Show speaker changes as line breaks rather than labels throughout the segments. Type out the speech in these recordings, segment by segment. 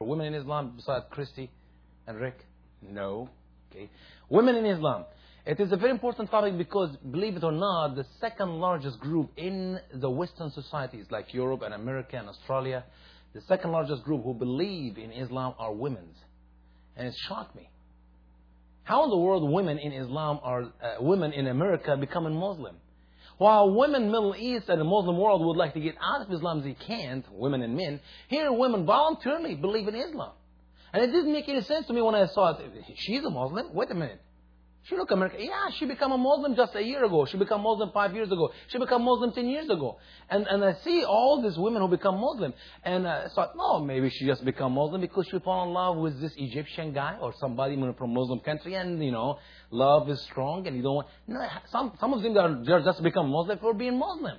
women in Islam besides Christy and Rick? No. Okay. Women in Islam. It is a very important topic because, believe it or not, the second largest group in the Western societies like Europe and America and Australia, the second largest group who believe in Islam are women. And it shocked me. How in the world women in Islam are, women in America becoming Muslim? While women in the Middle East and the Muslim world would like to get out of Islam, they can't, women and men. Here women voluntarily believe in Islam. And it didn't make any sense to me when I saw it. She's a Muslim? Wait a minute. She look American. Yeah, she became a Muslim just a year ago. She became Muslim 5 years ago. She became Muslim 10 years ago. And I see all these women who become Muslim. And I thought, no, maybe she just become Muslim because she fell in love with this Egyptian guy or somebody from Muslim country. And, love is strong and you don't want... No, some of them they're just become Muslim for being Muslim.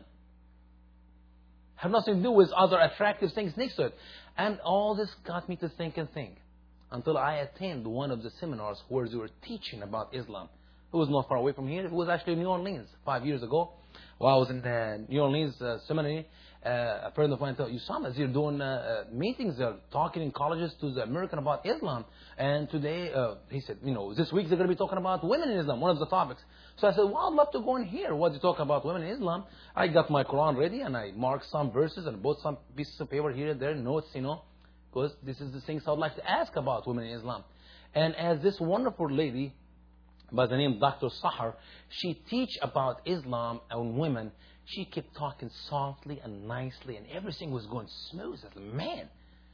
Have nothing to do with other attractive things next to it. And all this got me to think and think. Until I attended one of the seminars where they were teaching about Islam. It was not far away from here. It was actually in New Orleans 5 years ago. While I was in the New Orleans seminary, a friend of mine told Usama, they're doing meetings, they're talking in colleges to the American about Islam. And today, he said, this week they're going to be talking about women in Islam, one of the topics. So I said, well, I'd love to go and hear what they talk about women in Islam. I got my Quran ready and I marked some verses and bought some pieces of paper here and there, notes, because this is the things I would like to ask about women in Islam. And as this wonderful lady by the name Dr. Sahar, she teach about Islam and women. She kept talking softly and nicely, and everything was going smooth. I said, man,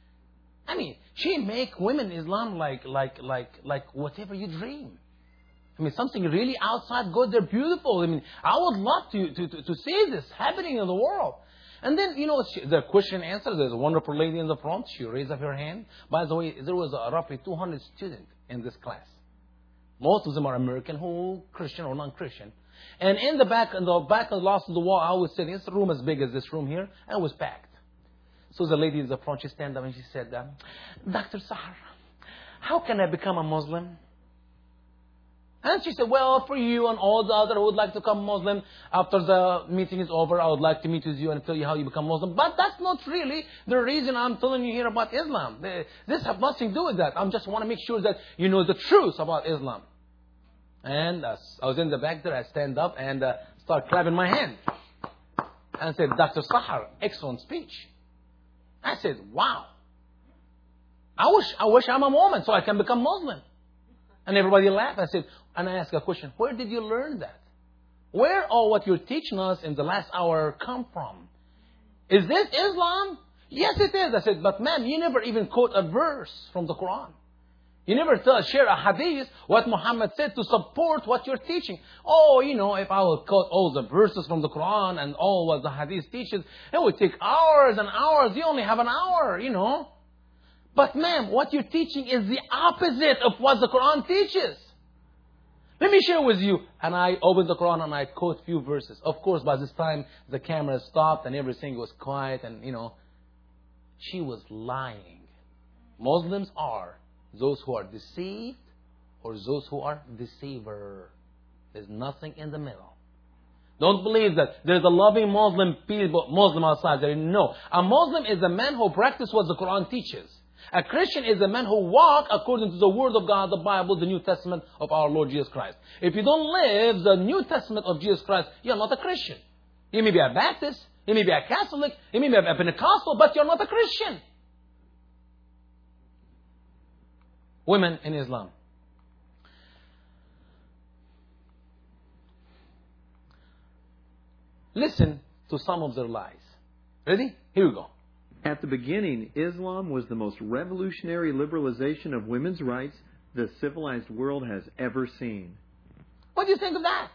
she make women in Islam like whatever you dream. Something really outside God. They're beautiful. I would love to see this happening in the world. And then, the question and answer, there's a wonderful lady in the front. She raised up her hand. By the way, there was roughly 200 students in this class. Most of them are American, who Christian or non-Christian. And in the back of the last of the wall, I was sitting. It's a room as big as this room here, and it was packed. So the lady in the front, she stand up and she said, Dr. Sahar, how can I become a Muslim? And she said, well, for you and all the other who would like to become Muslim, after the meeting is over, I would like to meet with you and tell you how you become Muslim. But that's not really the reason I'm telling you here about Islam. This has nothing to do with that. I just want to make sure that you know the truth about Islam. And I was in the back there, I stand up and start clapping my hand. And said, Dr. Sahar, excellent speech. I said, wow. I wish I'm a woman so I can become Muslim. And everybody laughed. And I asked a question, where did you learn that? Where all what you're teaching us in the last hour come from? Is this Islam? Yes, it is. I said, but ma'am, you never even quote a verse from the Quran. You never share a hadith, what Muhammad said to support what you're teaching. Oh, if I would quote all the verses from the Quran and all what the hadith teaches, it would take hours and hours. You only have an hour, But ma'am, what you're teaching is the opposite of what the Quran teaches. Let me share with you. And I opened the Quran and I quote a few verses. Of course, by this time, the camera stopped and everything was quiet and, she was lying. Muslims are those who are deceived or those who are deceiver. There's nothing in the middle. Don't believe that there's a loving Muslim outside there. No. A Muslim is a man who practices what the Quran teaches. A Christian is a man who walks according to the Word of God, the Bible, the New Testament of our Lord Jesus Christ. If you don't live the New Testament of Jesus Christ, you're not a Christian. You may be a Baptist, you may be a Catholic, you may be a Pentecostal, but you're not a Christian. Women in Islam. Listen to some of their lies. Ready? Here we go.
At the beginning, Islam was the most revolutionary liberalization of women's rights the civilized world has ever seen.
What do you think of that?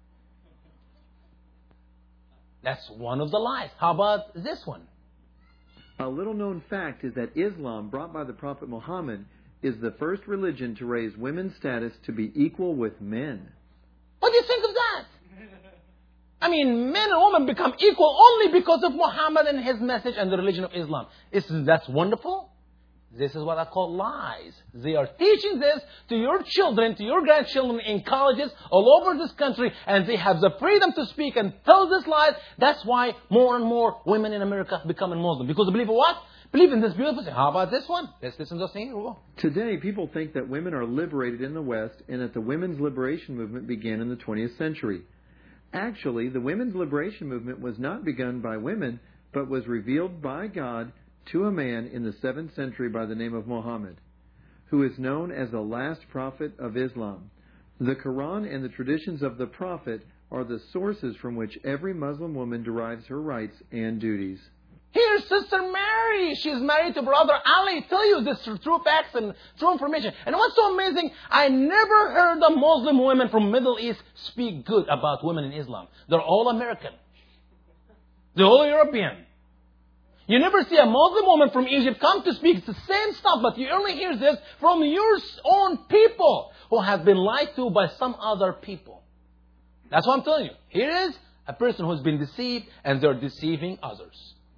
That's one of the lies. How about this one?
A little known fact is that Islam, brought by the Prophet Muhammad, is the first religion to raise women's status to be equal with men.
What do you think of that? Men and women become equal only because of Muhammad and his message and the religion of Islam. Isn't that wonderful? This is what I call lies. They are teaching this to your children, to your grandchildren in colleges all over this country, and they have the freedom to speak and tell this lies. That's why more and more women in America becoming Muslim. Because believe what? believe in this beautiful thing. How about this one? Let's listen to this thing. Here we go.
Today, people think that women are liberated in the West and that the women's liberation movement began in the 20th century. Actually, the women's liberation movement was not begun by women, but was revealed by God to a man in the 7th century by the name of Muhammad, who is known as the last prophet of Islam. The Quran and the traditions of the prophet are the sources from which every Muslim woman derives her rights and duties.
Here's Sister Mary. She's married to Brother Ali. Tell you this true facts and true information. And what's so amazing, I never heard a Muslim women from Middle East speak good about women in Islam. They're all American. They're all European. You never see a Muslim woman from Egypt come to speak the same stuff, but you only hear this from your own people who have been lied to by some other people. That's what I'm telling you. Here is a person who's been deceived and they're deceiving others.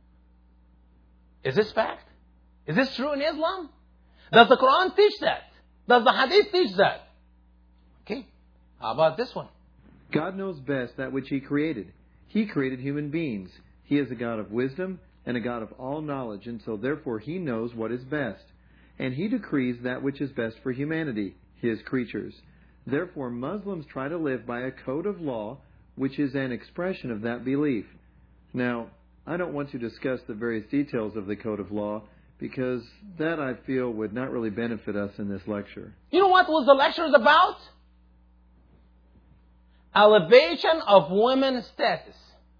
Is this fact? Is this true in Islam? Does the Quran teach that? Does the Hadith teach that? Okay. How about this one?
God knows best that which He created. He created human beings. He is a God of wisdom and a God of all knowledge, and so therefore He knows what is best. And He decrees that which is best for humanity, His creatures. Therefore, Muslims try to live by a code of law, which is an expression of that belief. Now, I don't want to discuss the various details of the code of law, because that, I feel, would not really benefit us in this lecture.
You know what was the lecture about? Elevation of women's status.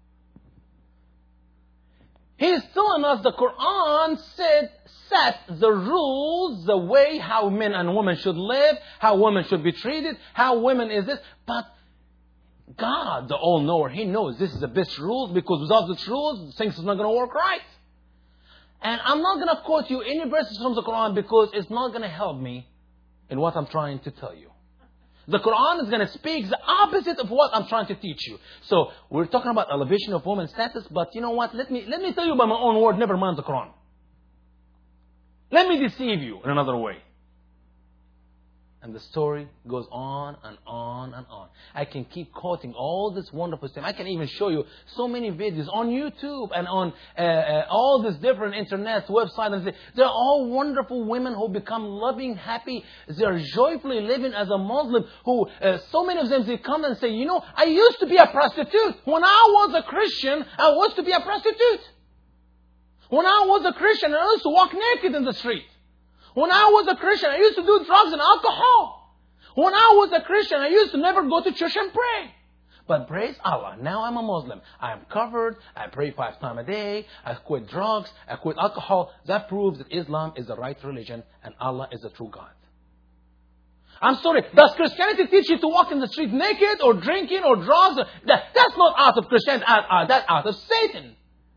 He's telling us the Quran set the rules, the way how men and women should live, how women should be treated, how women is this. But God, the all-knower, He knows this is the best rules, because without these rules, things is not going to work right. And I'm not going to quote you any verses from the Quran because it's not going to help me in what I'm trying to tell you. The Quran is going to speak the opposite of what I'm trying to teach you. So we're talking about elevation of women's status, but you know what? Let me tell you by my own word, never mind the Quran. Let me deceive you in another way. And the story goes on and on and on. I can keep quoting all this wonderful stuff. I can even show you so many videos on YouTube and on all these different internet websites. They're all wonderful women who become loving, happy. They're joyfully living as a Muslim. Who so many of them, they come and say, you know, I used to be a prostitute. When I was a Christian, I was to be a prostitute. When I was a Christian, I used to walk naked in the street. When I was a Christian, I used to do drugs and alcohol. When I was a Christian, I used to never go to church and pray. But praise Allah, now I'm a Muslim. I am covered. I pray 5 times a day. I quit drugs. I quit alcohol. That proves that Islam is the right religion and Allah is the true God. I'm sorry, does Christianity teach you to walk in the street naked or drinking or drugs? That's not out of Christianity. That's out of Satan.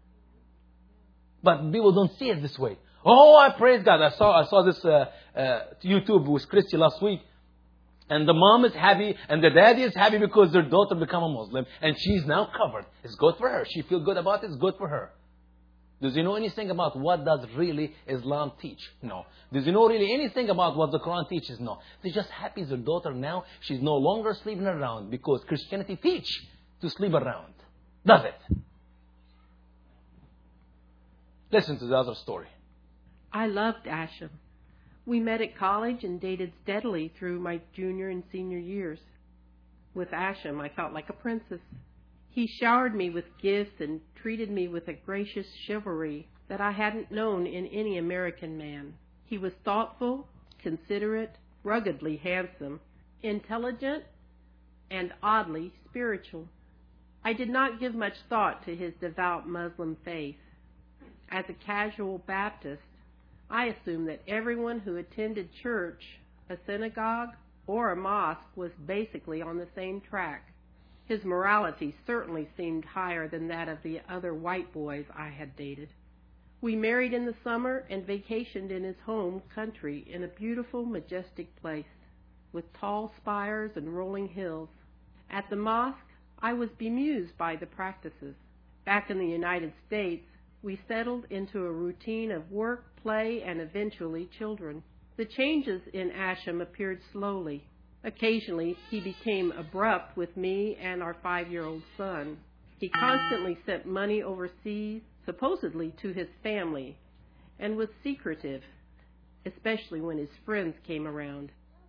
But people don't see it this way. Oh, I praise God. I saw this YouTube with Christy last week. And the mom is happy and the daddy is happy because their daughter became a Muslim. And she's now covered. It's good for her. She feels good about it. It's good for her. Does he know anything about what does really Islam teach? No. Does he know really anything about what the Quran teaches? No. They're just happy their daughter now, she's no longer sleeping around because Christianity teach to sleep around. Does it? Listen to the other story.
I loved Asham. We met at college and dated steadily through my junior and senior years. With Asham, I felt like a princess. He showered me with gifts and treated me with a gracious chivalry that I hadn't known in any American man. He was thoughtful, considerate, ruggedly handsome, intelligent, and oddly spiritual. I did not give much thought to his devout Muslim faith. As a casual Baptist, I assumed that everyone who attended church, a synagogue, or a mosque was basically on the same track. His morality certainly seemed higher than that of the other white boys I had dated. We married in the summer and vacationed in his home country in a beautiful, majestic place with tall spires and rolling hills. At the mosque, I was bemused by the practices. Back in the United States, we settled into a routine of work, play, and eventually children. The changes in Asham appeared slowly. Occasionally, he became abrupt with me and our 5-year-old son. He constantly sent money overseas, supposedly to his family, and was secretive, especially when his friends came around.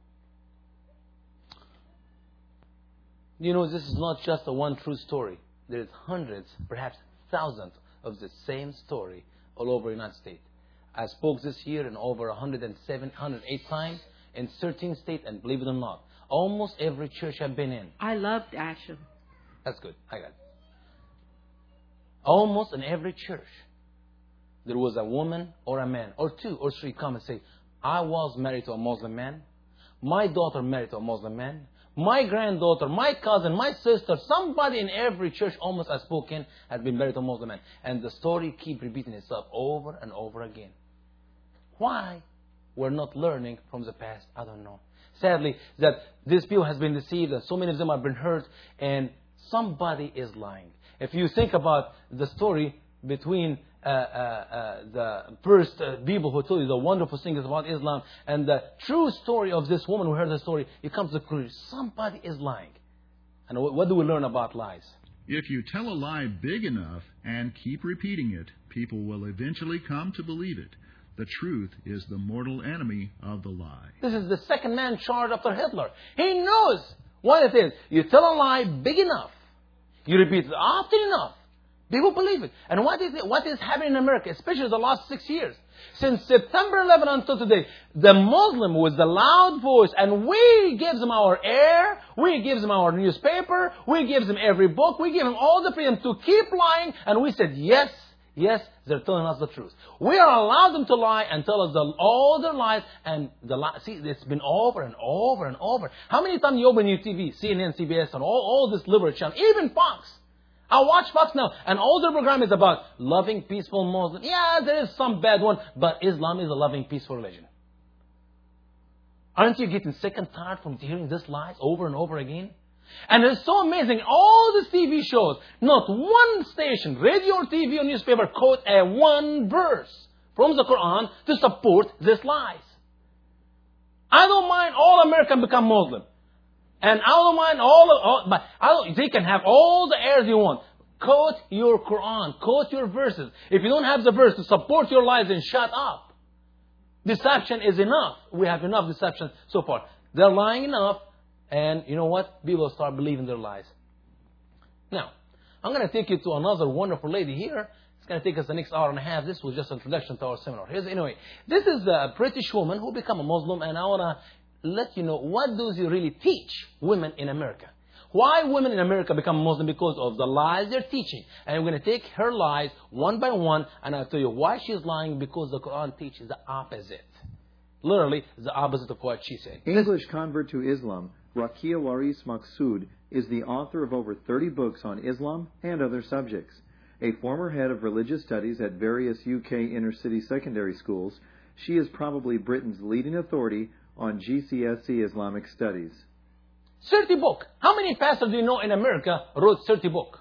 You know, this is not just a one true story. There's hundreds, perhaps thousands of the same story all over the United States. I spoke this year in over 107, 108 times in 13 states, and believe it or not, almost every church I've been in.
I loved Asham.
That's good. I got it. Almost in every church, there was a woman or a man or two or three come and say, I was married to a Muslim man. My daughter married to a Muslim man. My granddaughter, my cousin, my sister, somebody in every church almost I spoke in has been married to a Muslim man. And the story keeps repeating itself over and over again. Why we're not learning from the past, I don't know. Sadly, that these people has been deceived and so many of them have been hurt and somebody is lying. If you think about the story between the first people who told you the wonderful things about Islam and the true story of this woman who heard the story, it comes to the conclusion, somebody is lying. And what do we learn about lies?
If you tell a lie big enough and keep repeating it, people will eventually come to believe it. The truth is the mortal enemy of the lie.
This is the second man charged after Hitler. He knows what it is. You tell a lie big enough. You repeat it often enough. People believe it. And what is happening in America, especially the last 6 years? Since September 11 until today, the Muslim was the loud voice, and we give them our air, we give them our newspaper, we give them every book, we give them all the freedom to keep lying, and we said, yes, they're telling us the truth. We are allowed them to lie and tell us all their lies, and see, it's been over and over and over. How many times you open your TV, CNN, CBS, and all this liberal channel, even Fox? I watch Fox now, and all their program is about loving, peaceful Muslims. Yeah, there is some bad one, but Islam is a loving, peaceful religion. Aren't you getting sick and tired from hearing these lies over and over again? And it's so amazing, all these TV shows, not one station, radio or TV or newspaper, quote a one verse from the Quran to support these lies. I don't mind all Americans become Muslim. And I don't mind but they can have all the airs you want. Quote your Quran, quote your verses. If you don't have the verse to support your lies, then shut up. Deception is enough. We have enough deception so far. They're lying enough, and you know what? People start believing their lies. Now, I'm going to take you to another wonderful lady here. It's going to take us the next hour and a half. This was just an introduction to our seminar. This is a British woman who became a Muslim, and I want to let you know what does he really teach women in America. Why women in America become Muslim? Because of the lies they're teaching. And I'm going to take her lies one by one, and I'll tell you why she's lying, because the Quran teaches the opposite. Literally, the opposite of what she said.
English convert to Islam, Rakia Waris Maqsood is the author of over 30 books on Islam and other subjects. A former head of religious studies at various UK inner-city secondary schools, she is probably Britain's leading authority on GCSE Islamic studies.
30 book. How many pastors do you know in America wrote 30 book?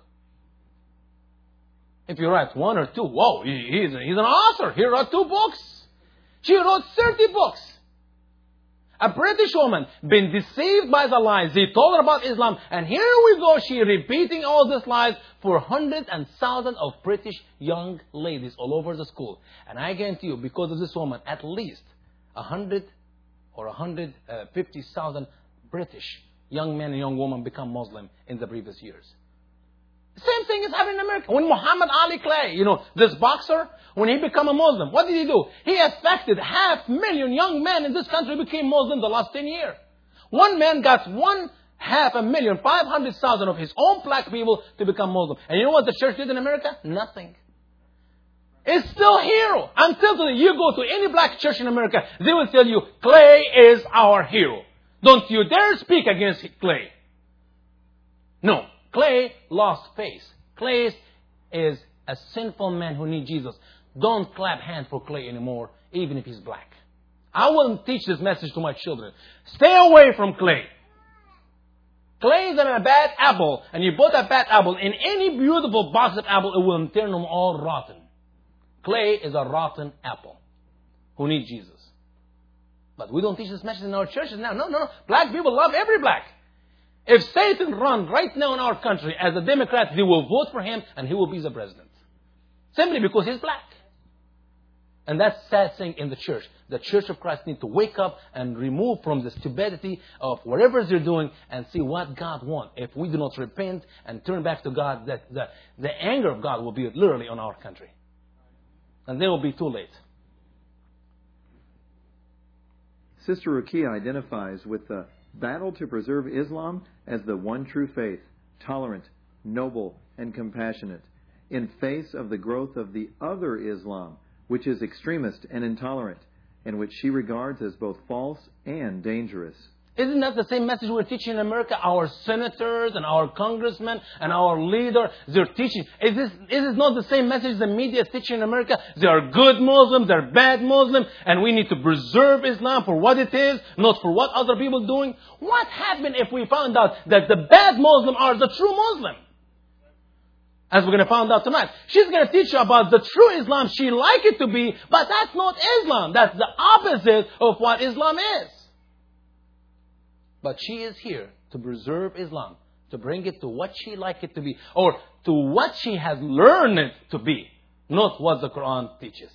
If you write one or two, whoa, he's an author. He wrote 2 books. She wrote 30 books. A British woman, been deceived by the lies. They told her about Islam. And here we go, she repeating all these lies for hundreds and thousands of British young ladies all over the school. And I guarantee you, because of this woman, at least 100 or 150,000 British young men and young women become Muslim in the previous years. Same thing is happening in America. When Muhammad Ali Clay, this boxer, when he became a Muslim, what did he do? He affected 500,000 young men in this country became Muslim the last 10 years. One man got 500,000, 500,000 of his own black people to become Muslim. And you know what the church did in America? Nothing. It's still hero. Until today, you go to any black church in America, they will tell you, Clay is our hero. Don't you dare speak against Clay. No. Clay lost face. Clay is a sinful man who needs Jesus. Don't clap hands for Clay anymore, even if he's black. I wouldn't teach this message to my children. Stay away from Clay. Clay is a bad apple, and you put a bad apple in any beautiful box of apple, it will turn them all rotten. Clay is a rotten apple who needs Jesus. But we don't teach this message in our churches now. No. Black people love every black. If Satan runs right now in our country as a Democrat, they will vote for him and he will be the president. Simply because he's black. And that's the sad thing in the church. The Church of Christ needs to wake up and remove from the stupidity of whatever they're doing and see what God wants. If we do not repent and turn back to God, the anger of God will be literally on our country. And then it will be too late.
Sister Rukia identifies with the battle to preserve Islam as the one true faith, tolerant, noble, and compassionate, in face of the growth of the other Islam, which is extremist and intolerant, and which she regards as both false and dangerous.
Isn't that the same message we're teaching in America? Our senators and our congressmen and our leaders, they're teaching. Is this not the same message the media is teaching in America? They are good Muslims, they're bad Muslims, and we need to preserve Islam for what it is, not for what other people are doing. What happened if we found out that the bad Muslims are the true Muslim? As we're going to find out tonight. She's going to teach you about the true Islam she like it to be, but that's not Islam. That's the opposite of what Islam is. But she is here to preserve Islam, to bring it to what she like it to be, or to what she has learned it to be, not what the Quran teaches.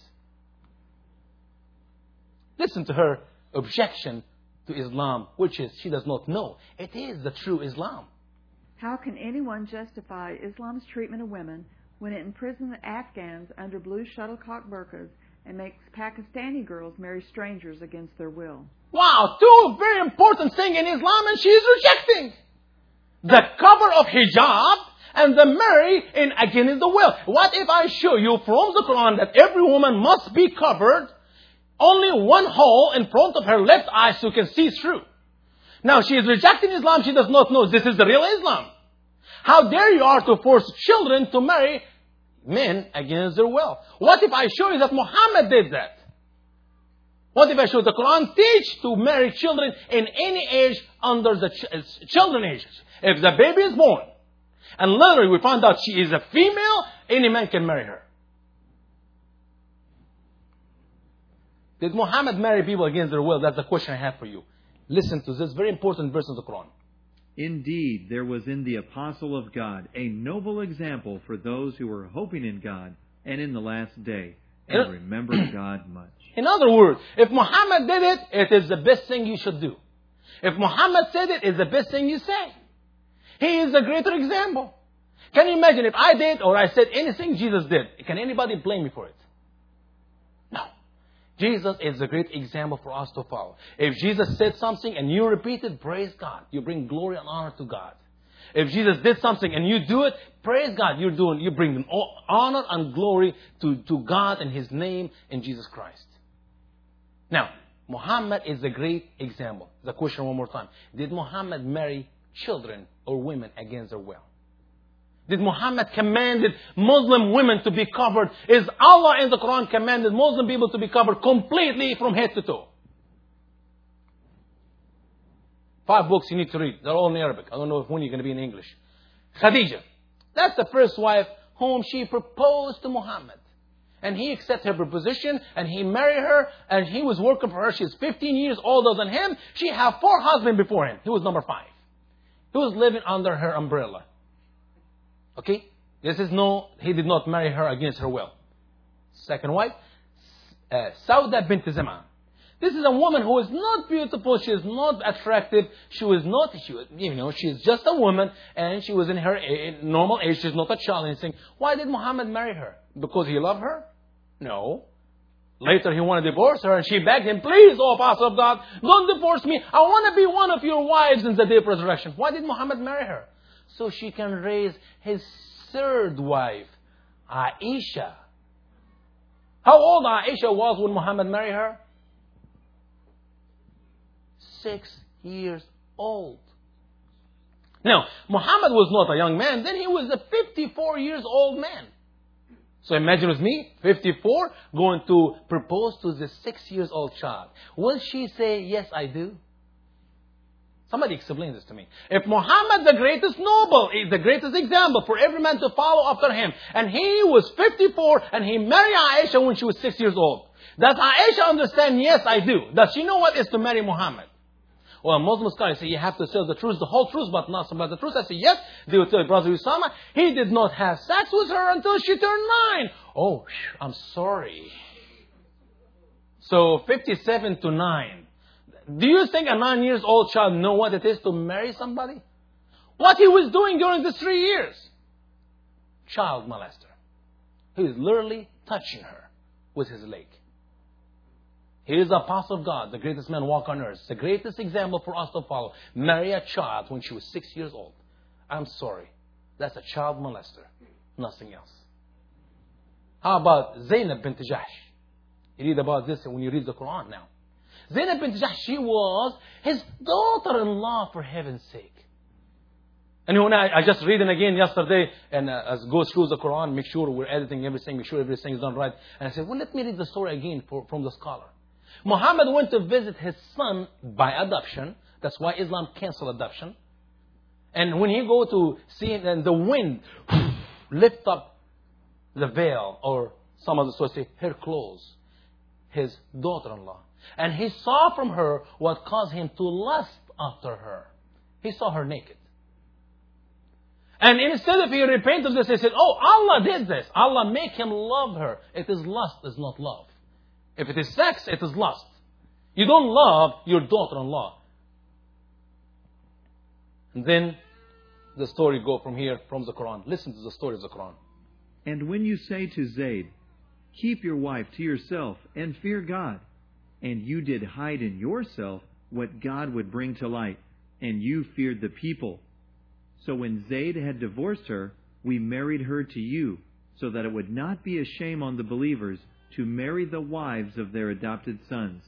Listen to her objection to Islam, which is she does not know. It is the true Islam.
How can anyone justify Islam's treatment of women when it imprisons Afghans under blue shuttlecock burqas and makes Pakistani girls marry strangers against their will?
Wow, two very important things in Islam, and she is rejecting. The cover of hijab and the marry in against the will. What if I show you from the Quran that every woman must be covered, only one hole in front of her left eye so you can see through? Now, she is rejecting Islam. She does not know this is the real Islam. How dare you are to force children to marry men against their will? What if I show you that Muhammad did that? What if I show the Quran teach to marry children in any age under the children age? If the baby is born, and literally we found out she is a female, any man can marry her. Did Muhammad marry people against their will? That's the question I have for you. Listen to this very important verse of the Quran.
Indeed, there was in the apostle of God a noble example for those who were hoping in God and in the last day, and remembered God much.
In other words, if Muhammad did it, it is the best thing you should do. If Muhammad said it, it's the best thing you say. He is a greater example. Can you imagine if I did or I said anything Jesus did? Can anybody blame me for it? No. Jesus is a great example for us to follow. If Jesus said something and you repeat it, praise God. You bring glory and honor to God. If Jesus did something and you do it, praise God. You bring honor and glory to God and His name in Jesus Christ. Now, Muhammad is a great example. The question one more time. Did Muhammad marry children or women against their will? Did Muhammad commanded Muslim women to be covered? Is Allah in the Quran commanded Muslim people to be covered completely from head to toe? 5 books you need to read. They're all in Arabic. I don't know when you're going to be in English. Khadija. That's the first wife whom she proposed to Muhammad. And he accepted her proposition and he married her and he was working for her. She's 15 years older than him. She had 4 husbands before him. He was number 5. He was living under her umbrella. Okay? He did not marry her against her will. Second wife, Sauda bint Zaman. This is a woman who is not beautiful. She is not attractive. She is just a woman and she was in her normal age. She's not a child or anything. Why did Muhammad marry her? Because he loved her? No. Later he wanted to divorce her and she begged him, please, oh Apostle of God, don't divorce me. I want to be one of your wives in the day of resurrection. Why did Muhammad marry her? So she can raise his third wife, Aisha. How old Aisha was when Muhammad married her? 6 years old. Now, Muhammad was not a young man. Then he was a 54 years old man. So imagine with me, 54, going to propose to this 6 years old child. Will she say, yes, I do? Somebody explain this to me. If Muhammad, the greatest noble, is the greatest example for every man to follow after him, and he was 54 and he married Aisha when she was 6 years old, does Aisha understand, yes, I do? Does she know what it is to marry Muhammad? Well, Muslim scholars say you have to tell the truth, the whole truth, but not some of the truth. I say, yes, they will tell Brother Usama, he did not have sex with her until she turned 9. Oh, I'm sorry. So 57 to 9. Do you think a 9-year-old child know what it is to marry somebody? What he was doing during the 3 years? Child molester. He is literally touching her with his leg. He is the apostle of God, the greatest man walk on earth. The greatest example for us to follow. Marry a child when she was 6 years old. I'm sorry. That's a child molester. Nothing else. How about Zainab bint Jahsh? You read about this when you read the Quran now. Zainab bint Jahsh, she was his daughter-in-law, for heaven's sake. And when I just read it again yesterday, and as go through the Quran, make sure we're editing everything, make sure everything is done right. And I said, well, let me read the story again from the scholar. Muhammad went to visit his son by adoption. That's why Islam canceled adoption. And when he go to see it, and the wind lift up the veil, or some of the sources say her clothes, his daughter-in-law. And he saw from her what caused him to lust after her. He saw her naked. And instead of he repent of this, he said, oh, Allah did this. Allah make him love her. It is lust, it's not love. If it is sex, it is lust. You don't love your daughter-in-law. And then the story go from here, from the Quran. Listen to the story of the Quran.
And when you say to Zayd, keep your wife to yourself and fear God, and you did hide in yourself what God would bring to light, and you feared the people. So when Zayd had divorced her, we married her to you, so that it would not be a shame on the believers to marry the wives of their adopted sons.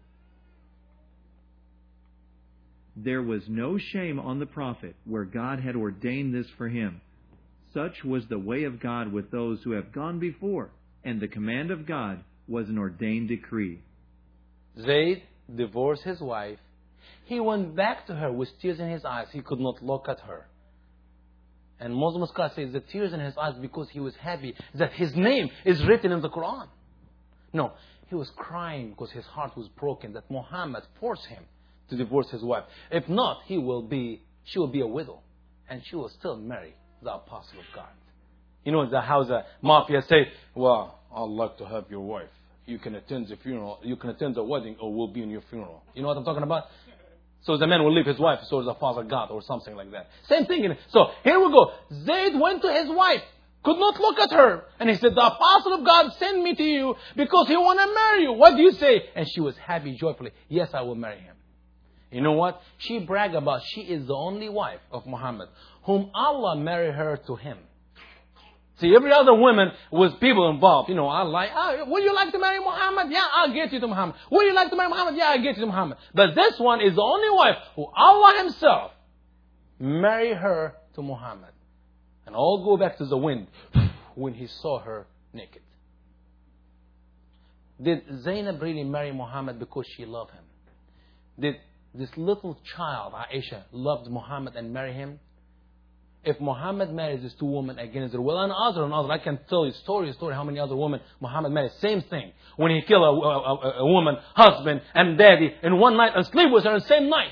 There was no shame on the prophet where God had ordained this for him. Such was the way of God with those who have gone before, and the command of God was an ordained decree.
Zayd divorced his wife. He went back to her with tears in his eyes. He could not look at her. And Muslim scholars say the tears in his eyes because he was happy that his name is written in the Quran. No, he was crying because his heart was broken that Muhammad forced him to divorce his wife. If not, she will be a widow, and she will still marry the apostle of God. You know how the mafia say, well, I'd like to have your wife. You can attend the funeral, you can attend the wedding, or we'll be in your funeral. You know what I'm talking about? So the man will leave his wife, so the father God, or something like that. Same thing. So here we go. Zayd went to his wife, could not look at her. And he said, the apostle of God sent me to you because he want to marry you. What do you say? And she was happy, joyfully. Yes, I will marry him. You know what? She bragged about she is the only wife of Muhammad, whom Allah married her to him. See, every other woman was people involved. You know, would you like to marry Muhammad? Yeah, I'll get you to Muhammad. Would you like to marry Muhammad? Yeah, I'll get you to Muhammad. But this one is the only wife who Allah himself married her to Muhammad. And all go back to the wind when he saw her naked. Did Zainab really marry Muhammad because she loved him? Did this little child, Aisha, loved Muhammad and marry him? If Muhammad marries these two women against their will, and other, I can tell you story how many other women Muhammad married. Same thing. When he killed a woman, husband and daddy in one night and sleep with her in the same night.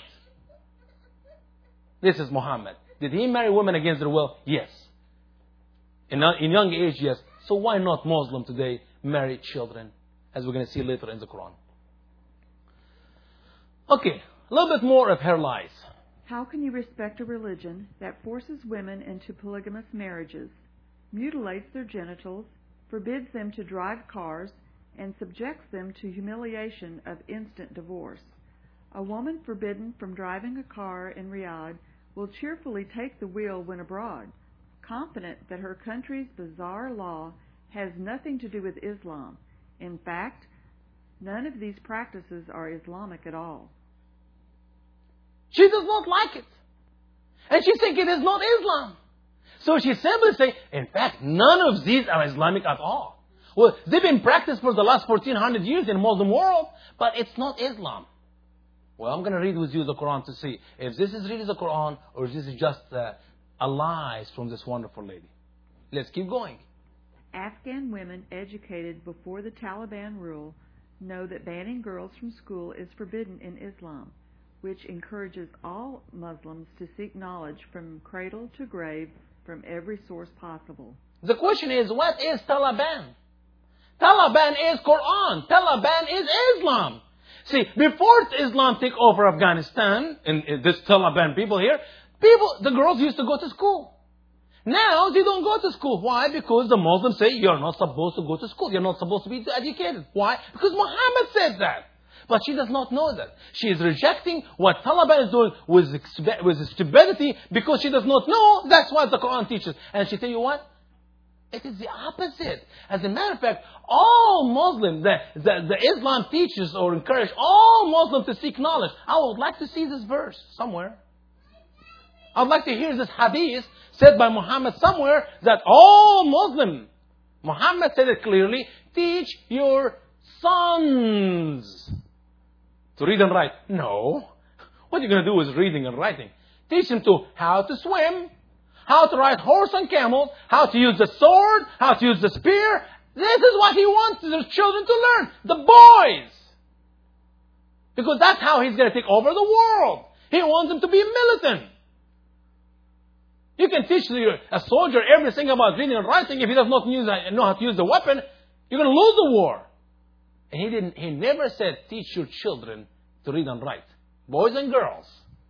This is Muhammad. Did he marry women against their will? Yes. In young age, yes. So why not Muslim today marry children, as we're going to see later in the Quran? Okay, a little bit more of her lies.
How can you respect a religion that forces women into polygamous marriages, mutilates their genitals, forbids them to drive cars, and subjects them to humiliation of instant divorce? A woman forbidden from driving a car in Riyadh will cheerfully take the wheel when abroad, confident that her country's bizarre law has nothing to do with Islam. In fact, none of these practices are Islamic at all.
She does not like it. And she thinks it is not Islam. So she simply says, in fact, none of these are Islamic at all. Well, they've been practiced for the last 1400 years in the Muslim world, but it's not Islam. Well, I'm going to read with you the Quran to see if this is really the Quran or if this is just a lies from this wonderful lady. Let's keep going.
Afghan women educated before the Taliban rule know that banning girls from school is forbidden in Islam, which encourages all Muslims to seek knowledge from cradle to grave from every source possible.
The question is, what is Taliban? Taliban is Quran. Taliban is Islam. See, before Islam took over Afghanistan, and this Taliban people here, the girls used to go to school. Now they don't go to school. Why? Because the Muslims say you're not supposed to go to school. You're not supposed to be educated. Why? Because Muhammad said that. But she does not know that. She is rejecting what Taliban is doing with stupidity because she does not know that's what the Quran teaches. And she tell you what? It is the opposite. As a matter of fact, all Muslims, the Islam teaches or encourage all Muslims to seek knowledge. I would like to see this verse somewhere. I would like to hear this hadith said by Muhammad somewhere that all Muslims, Muhammad said it clearly, teach your sons to read and write. No. What you're going to do is reading and writing. Teach them to how to swim, how to ride horse and camel, how to use the sword, how to use the spear. This is what he wants his children to learn. The boys. Because that's how he's going to take over the world. He wants them to be militant. You can teach a soldier everything about reading and writing. If he does not know how to use the weapon, you're going to lose the war. And he never said, teach your children to read and write. Boys and girls.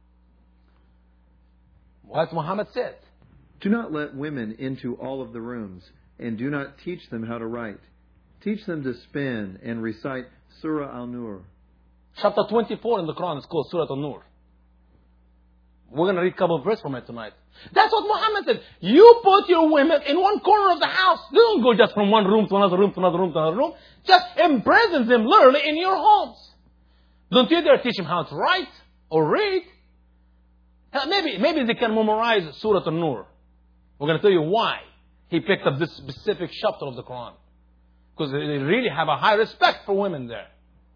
What Muhammad said.
Do not let women into all of the rooms, and do not teach them how to write. Teach them to spin and recite Surah Al-Nur.
Chapter 24 in the Quran is called Surah Al-Nur. We're going to read a couple of verses from it tonight. That's what Muhammad said. You put your women in one corner of the house. They don't go just from one room to another room to another room to another room. Just imprison them literally in your homes. Don't you dare teach them how to write or read. Maybe they can memorize Surah Al-Nur. We're going to tell you why he picked up this specific chapter of the Quran. Because they really have a high respect for women there.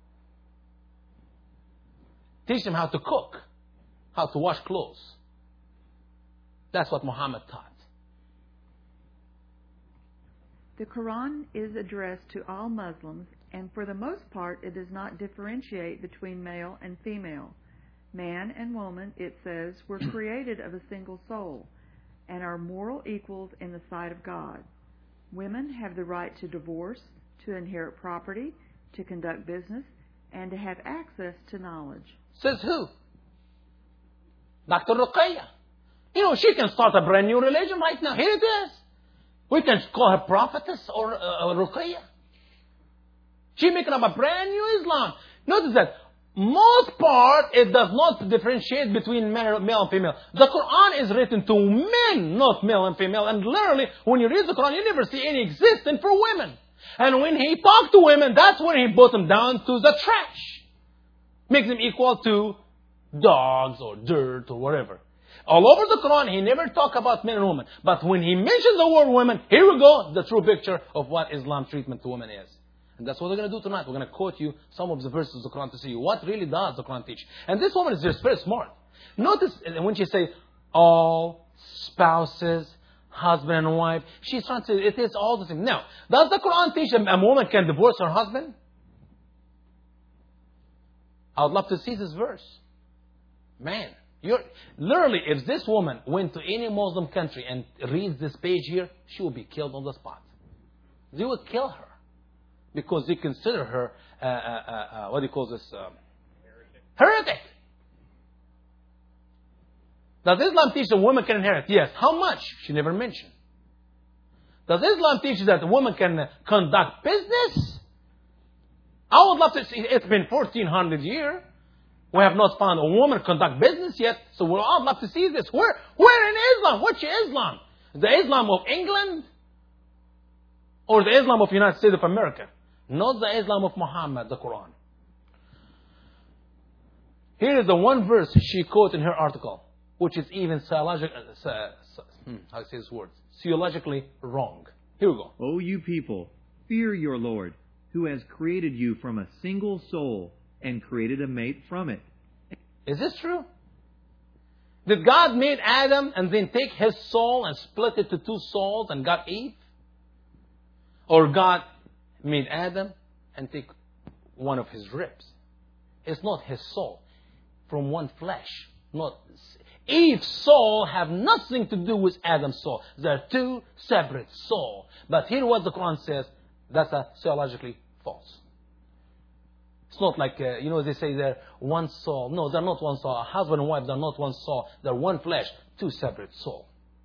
Teach them how to cook, how to wash clothes. That's what Muhammad taught.
The Quran is addressed to all Muslims, and for the most part it does not differentiate between male and female. Man and woman, it says, were created of a single soul, and are moral equals in the sight of God. Women have the right to divorce, to inherit property, to conduct business, and to have access to knowledge.
Says who? Dr. Ruqayya. You know, she can start a brand new religion right now. Here it is. We can call her prophetess or Ruqayya. She's making up a brand new Islam. Notice that most part, it does not differentiate between male and female. The Quran is written to men, not male and female. And literally, when you read the Quran, you never see any existence for women. And when he talked to women, that's when he put them down to the trash. Makes them equal to dogs or dirt or whatever. All over the Quran, he never talked about men and women. But when he mentions the word women, here we go, the true picture of what Islam's treatment to women is. And that's what we're going to do tonight. We're going to quote you some of the verses of the Quran to see what really does the Quran teach. And this woman is just very smart. Notice when she says all spouses, husband and wife, she's trying to say it is all the same. Now, does the Quran teach a woman can divorce her husband? I would love to see this verse. Man, literally, if this woman went to any Muslim country and reads this page here, she would be killed on the spot. They would kill her. Because they consider her, what do you call this? Heretic. Does Islam teach that women can inherit? Yes. How much? She never mentioned. Does Islam teach that a woman can conduct business? I would love to see. It's been 1400 years. We have not found a woman conduct business yet. So we would love to see this. Where in Islam? Which Islam? The Islam of England? Or the Islam of the United States of America? Not the Islam of Muhammad, the Quran. Here is the one verse she quoted in her article, which is even theologically wrong. Here we go.
O you people, fear your Lord, who has created you from a single soul and created a mate from it.
Is this true? Did God make Adam and then take his soul and split it to two souls and got Eve? Or God made Adam and take one of his ribs? It's not his soul. From one flesh. Eve's soul have nothing to do with Adam's soul. They're two separate souls. But here what the Quran says, That's theologically false. It's not like, they say they're one soul. No, they're not one soul. A husband and wife, they're not one soul. They're one flesh, two separate souls.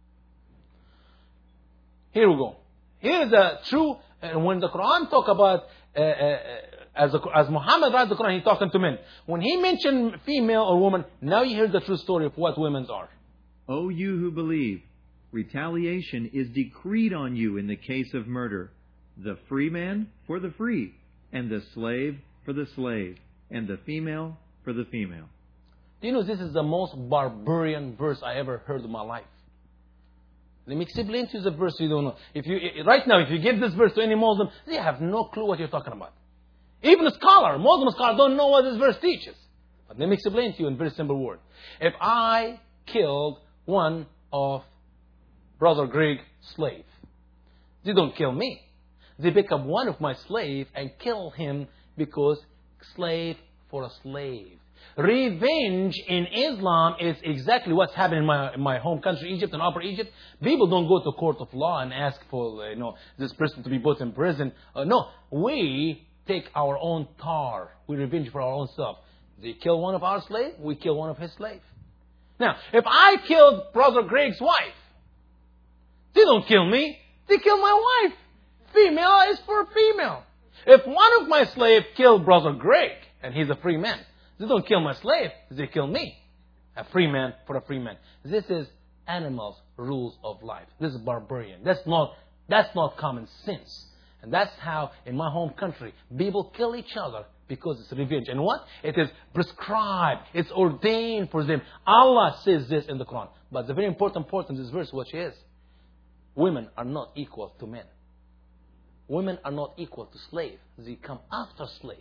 Here we go. Here is the true, when the Quran talk about, as Muhammad writes the Quran, he's talking to men. When he mentioned female or woman, now you hear the true story of what women are.
O you who believe, retaliation is decreed on you in the case of murder. The free man for the free, and the slave for the slave, and the female for the female.
Do you know this is the most barbarian verse I ever heard in my life? Let me explain to you the verse you don't know. Right now, if you give this verse to any Muslim, they have no clue what you're talking about. Even a scholar, Muslim scholar, don't know what this verse teaches. But let me explain to you in very simple words. If I killed one of Brother Greg's slave, they don't kill me. They pick up one of my slave and kill him because slave for a slave. Revenge in Islam is exactly what's happening in my home country, Egypt and Upper Egypt. People don't go to court of law and ask for this person to be put in prison. No, we take our own tar. We revenge for our own self. They kill one of our slave, we kill one of his slave. Now, if I killed Brother Greg's wife, they don't kill me. They kill my wife. Female is for female. If one of my slaves killed Brother Greg, and he's a free man, they don't kill my slave, they kill me. A free man for a free man. This is animals' rules of life. This is barbarian. That's not common sense. And that's how, in my home country, people kill each other because it's revenge. And what? It is prescribed. It's ordained for them. Allah says this in the Quran. But the very important part in this verse, which is, women are not equal to men. Women are not equal to slave. They come after slave.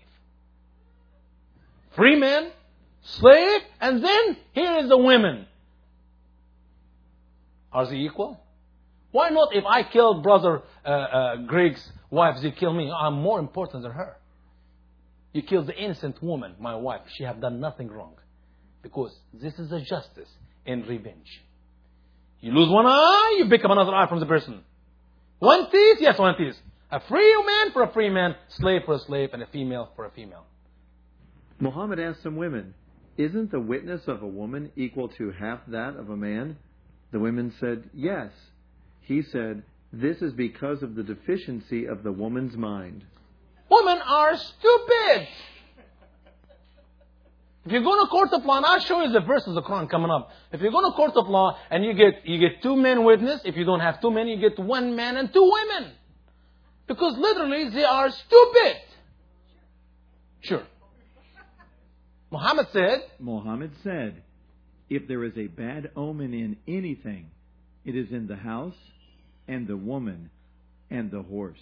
Free man, slave, and then here is the women. Are they equal? Why not if I killed Brother Greg's wife, they kill me? I'm more important than her. You killed the innocent woman, my wife. She have done nothing wrong. Because this is a justice in revenge. You lose one eye, you pick up another eye from the person. One teeth, yes, one teeth. A free man for a free man, slave for a slave, and a female for a female.
Muhammad asked some women, "Isn't the witness of a woman equal to half that of a man?" The women said, "Yes." He said, "This is because of the deficiency of the woman's mind."
Women are stupid. If you go to court of law, and I'll show you the verse of the Quran coming up. If you go to court of law and you get two men witness, if you don't have two men, you get one man and two women. Because literally they are stupid. Sure. Muhammad said, "If there is a bad omen in anything, it is in the house and the woman and the horse."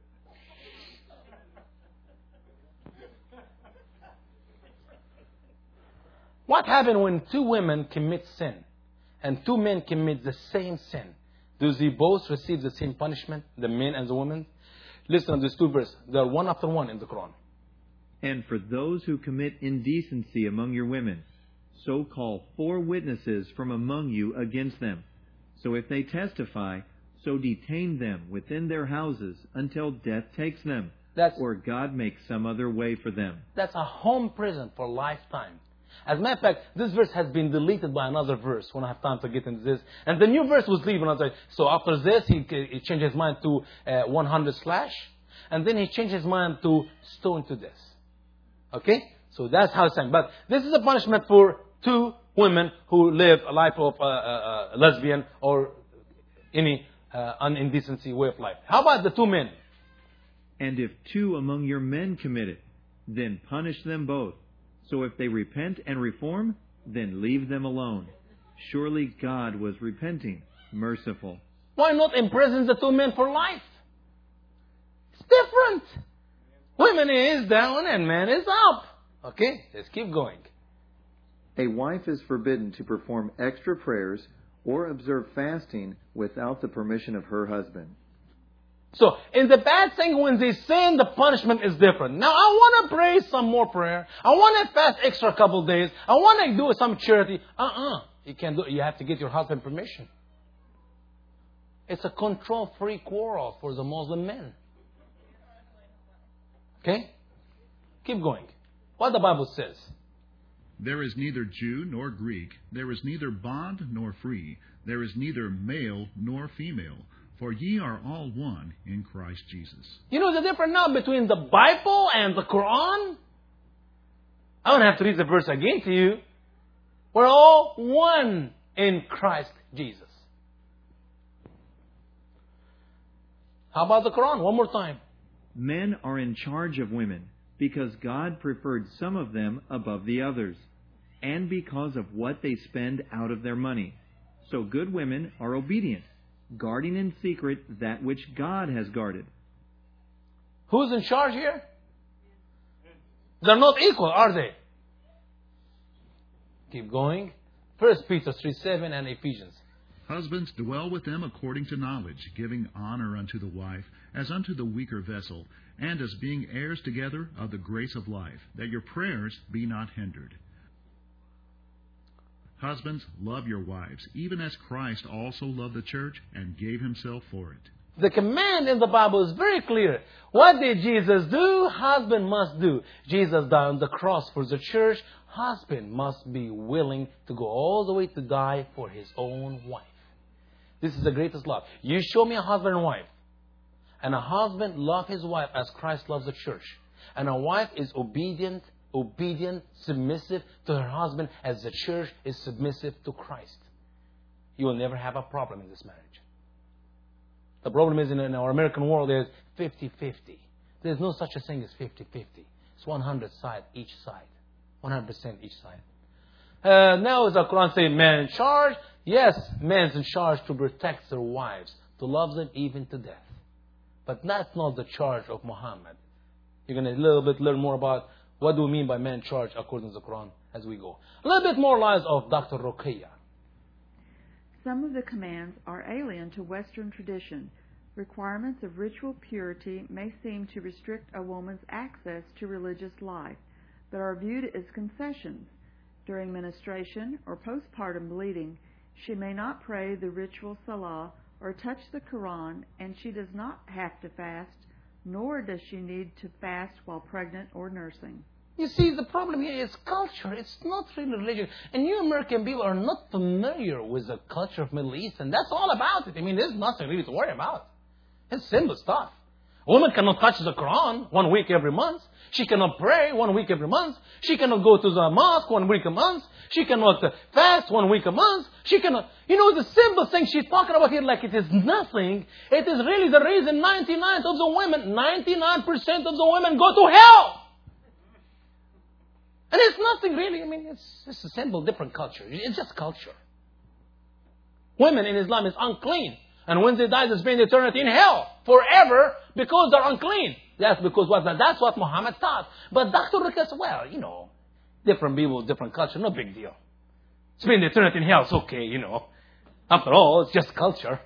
What happens when two women commit sin and two men commit the same sin? Do they both receive the same punishment, the men and the women? Listen to these two verses. They are one after one in the Quran.
"And for those who commit indecency among your women, so call 4 witnesses from among you against them. So if they testify, so detain them within their houses until death takes them, or God makes some other way for them." That's a home prison for lifetime. As a matter of fact, this verse has been deleted by another verse when I have time to get into this. And the new verse was leaving. So after this, he changed his mind to 100 slash. And then he changed his mind to stone to death. Okay? So that's how it's saying. But this is a punishment for two women who live a life of lesbian or any indecency way of life. How about the two men?
"And if 2 among your men commit it, then punish them both. So if they repent and reform, then leave them alone. Surely God was repenting, merciful."
Why not imprison the two men for life? It's different. Women is down and man is up. Okay, let's keep going.
A wife is forbidden to perform extra prayers or observe fasting without the permission of her husband.
So, in the bad thing, when they sin, the punishment is different. Now, I want to pray some more prayer. I want to fast extra couple days. I want to do some charity. You can't do it. You have to get your husband permission. It's a control-free quarrel for the Muslim men. Okay? Keep going. What the Bible says.
There is neither Jew nor Greek, there is neither bond nor free, there is neither male nor female, for ye are all one in Christ Jesus.
You know the difference now between the Bible and the Quran? I don't have to read the verse again to you. We're all one in Christ Jesus. How about the Quran? One more time.
Men are in charge of women because God preferred some of them above the others, and because of what they spend out of their money. So good women are obedient, guarding in secret that which God has guarded.
Who's in charge here? They're not equal, are they? Keep going. 1 Peter 3:7 and Ephesians.
Husbands, dwell with them according to knowledge, giving honor unto the wife, as unto the weaker vessel, and as being heirs together of the grace of life, that your prayers be not hindered. Husbands, love your wives, even as Christ also loved the church and gave himself for it.
The command in the Bible is very clear. What did Jesus do? Husband must do. Jesus died on the cross for the church. Husband must be willing to go all the way to die for his own wife. This is the greatest love. You show me a husband and wife. And a husband loves his wife as Christ loves the church. And a wife is obedient, submissive to her husband as the church is submissive to Christ. You will never have a problem in this marriage. The problem is in our American world is 50-50. There's no such a thing as 50-50. It's 100 side each side. 100% each side. Now the Quran says man in charge. Yes, man's in charge to protect their wives, to love them even to death. But that's not the charge of Muhammad. You're going to a little bit learn more about what do we mean by man in charge according to the Quran as we go. A little bit more lies of Dr. Ruqayya.
Some of the commands are alien to Western tradition. Requirements of ritual purity may seem to restrict a woman's access to religious life, but are viewed as concessions. During menstruation or postpartum bleeding, she may not pray the ritual salah or touch the Quran, and she does not have to fast, nor does she need to fast while pregnant or nursing.
You see, the problem here is culture. It's not really religion. And you American people are not familiar with the culture of Middle East, and that's all about it. I mean, there's nothing really to worry about. It's simple stuff. A woman cannot touch the Quran 1 week every month. She cannot pray 1 week every month. She cannot go to the mosque 1 week a month. She cannot fast 1 week a month. She cannot... You know, the simple thing she's talking about here like it is nothing. It is really the reason 99% of the women go to hell. And it's nothing really. I mean, it's a simple, different culture. It's just culture. Women in Islam is unclean. And when they die, they spend eternity in hell forever because they're unclean. That's because that's what Muhammad taught. But Dr. Ruqayya said, well, you know, different people, different culture, no big deal. Spend eternity in hell, it's okay, you know. After all, it's just culture.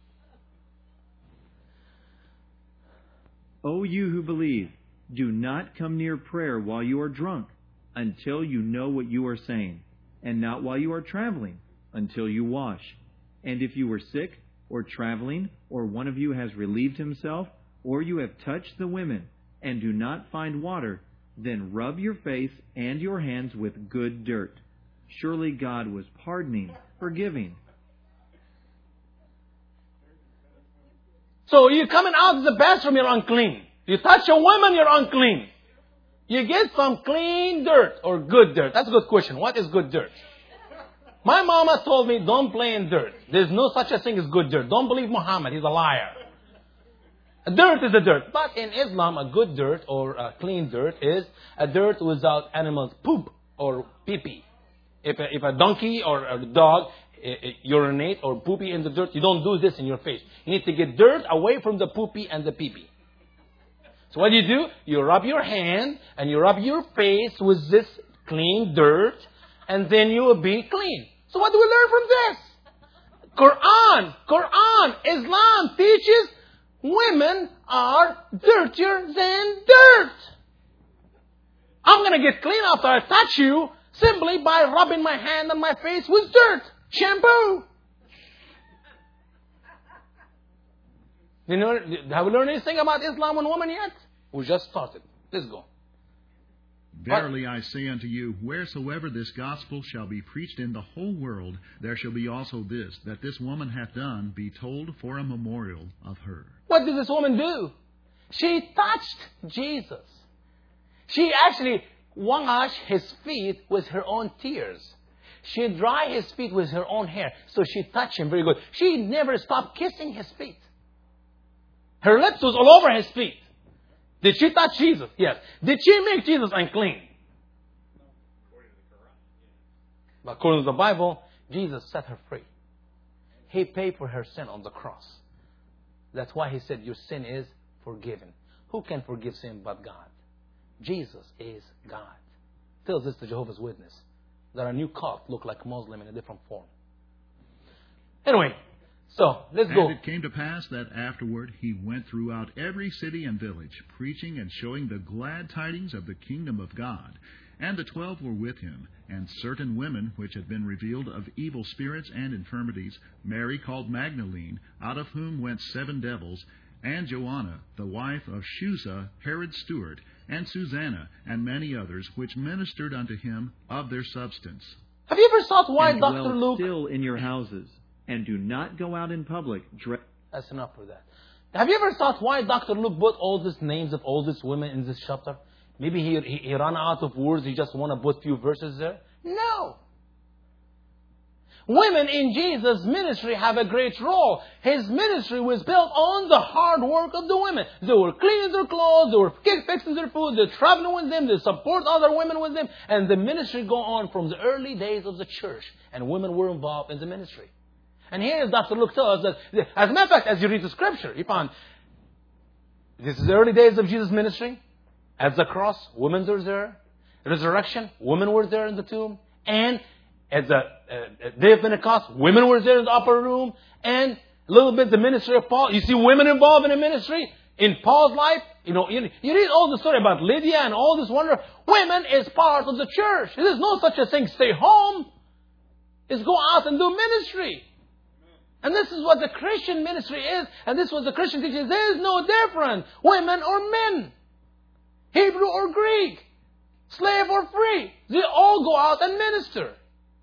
O you who believe, do not come near prayer while you are drunk, until you know what you are saying, and not while you are traveling, until you wash. And if you were sick, or traveling, or one of you has relieved himself, or you have touched the women, and do not find water, then rub your face and your hands with good dirt. Surely God was pardoning, forgiving.
So you're coming out of the bathroom, you're unclean. You touch a woman, you're unclean. You get some clean dirt or good dirt. That's a good question. What is good dirt? My mama told me, don't play in dirt. There's no such a thing as good dirt. Don't believe Muhammad. He's a liar. A dirt is a dirt. But in Islam, a good dirt or a clean dirt is a dirt without animals' poop or pee-pee. If a donkey or a dog urinate or poopy in the dirt, you don't do this in your face. You need to get dirt away from the poopy and the pee-pee. So what do? You rub your hand and you rub your face with this clean dirt, and then you will be clean. So what do we learn from this? Quran, Islam teaches women are dirtier than dirt. I'm going to get clean after I touch you simply by rubbing my hand and my face with dirt. Shampoo. Have we learned anything about Islam and women yet? We just started. Let's go.
Verily I say unto you, wheresoever this gospel shall be preached in the whole world, there shall be also this, that this woman hath done, be told for a memorial of her.
What did this woman do? She touched Jesus. She actually washed his feet with her own tears. She dried his feet with her own hair. So she touched him very good. She never stopped kissing his feet. Her lips was all over his feet. Did she touch Jesus? Yes. Did she make Jesus unclean? But according to the Bible, Jesus set her free. He paid for her sin on the cross. That's why He said, your sin is forgiven. Who can forgive sin but God? Jesus is God. Tell this to Jehovah's Witness. That a new cult look like Muslim in a different form. Anyway, so let's go.
And it came to pass that afterward he went throughout every city and village, preaching and showing the glad tidings of the kingdom of God. And the 12 were with him, and certain women which had been revealed of evil spirits and infirmities, Mary called Magdalene, out of whom went 7 devils, and Joanna, the wife of Chuza, Herod's steward, and Susanna, and many others, which ministered unto him of their substance.
Have you ever thought why
And
Dr.
dwell
Luke...
still in your houses, and do not go out in public.
That's enough for that. Have you ever thought why Dr. Luke put all these names of all these women in this chapter? Maybe he ran out of words. He just want to put few verses there. No. Women in Jesus' ministry have a great role. His ministry was built on the hard work of the women. They were cleaning their clothes. They were fixing their food. They're traveling with them. They support other women with them. And the ministry go on from the early days of the church. And women were involved in the ministry. And here Dr. Luke tells us that, as a matter of fact, as you read the scripture, you find this is the early days of Jesus' ministry. At the cross, women were there. Resurrection, women were there in the tomb. And at the day of Pentecost, women were there in the upper room. And a little bit the ministry of Paul. You see women involved in the ministry. In Paul's life, you read all the story about Lydia and all this wonder. Women is part of the church. There's no such a thing, stay home. It's go out and do ministry. And this is what the Christian ministry is. And this is what the Christian teaches. There is no difference. Women or men. Hebrew or Greek. Slave or free. They all go out and minister.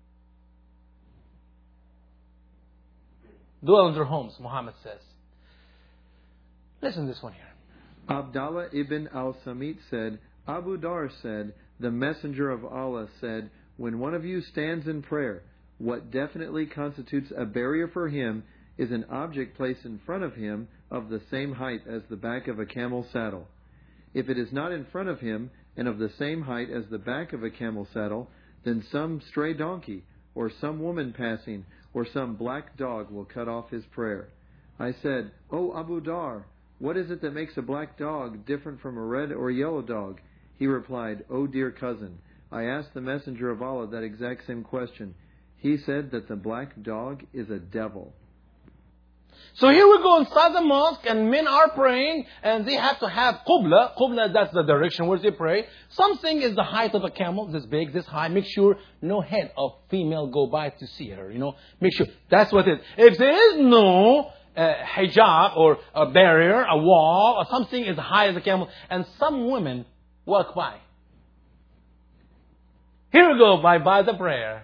Dwell in their homes, Muhammad says. Listen to this one here.
Abdallah ibn al-Samit said, Abu Dar said, the messenger of Allah said, when one of you stands in prayer, what definitely constitutes a barrier for him is an object placed in front of him of the same height as the back of a camel's saddle. If it is not in front of him and of the same height as the back of a camel's saddle, then some stray donkey or some woman passing or some black dog will cut off his prayer. I said, O Abu Dar, what is it that makes a black dog different from a red or yellow dog? He replied, O dear cousin, I asked the messenger of Allah that exact same question. He said that the black dog is a devil.
So here we go inside the mosque and men are praying and they have to have qibla. Qibla, that's the direction where they pray. Something is the height of a camel, this big, this high. Make sure no head of female go by to see her, Make sure. That's what it is. If there is no hijab or a barrier, a wall, or something as high as a camel, and some women walk by. Here we go, by the prayer.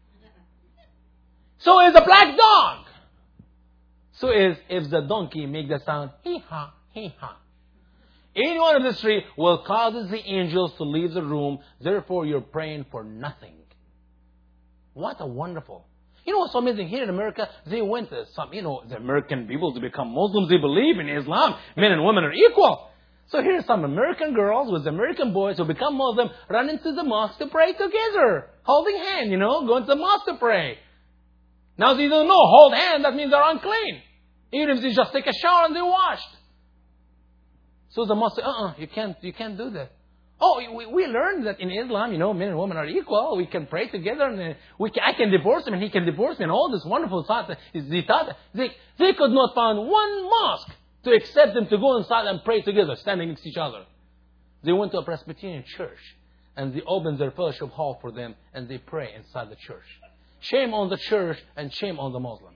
So is a black dog. So is if the donkey make the sound, hee-ha, hee-ha. Any one of the three will cause the angels to leave the room. Therefore, you're praying for nothing. What a wonderful. You know what's so amazing? Here in America, they went to some, the American people to become Muslims. They believe in Islam. Men and women are equal. So here's some American girls with American boys who become Muslim running to the mosque to pray together. Holding hand, going to the mosque to pray. Now they don't know, hold hand, that means they're unclean. Even if they just take a shower and they're washed. So the mosque say, you can't do that. Oh, we learned that in Islam, men and women are equal. We can pray together and I can divorce him and he can divorce me and all this wonderful thought. They could not find one mosque to accept them to go inside and pray together, standing next to each other. They went to a Presbyterian church and they opened their fellowship hall for them and they pray inside the church. Shame on the church and shame on the Muslim.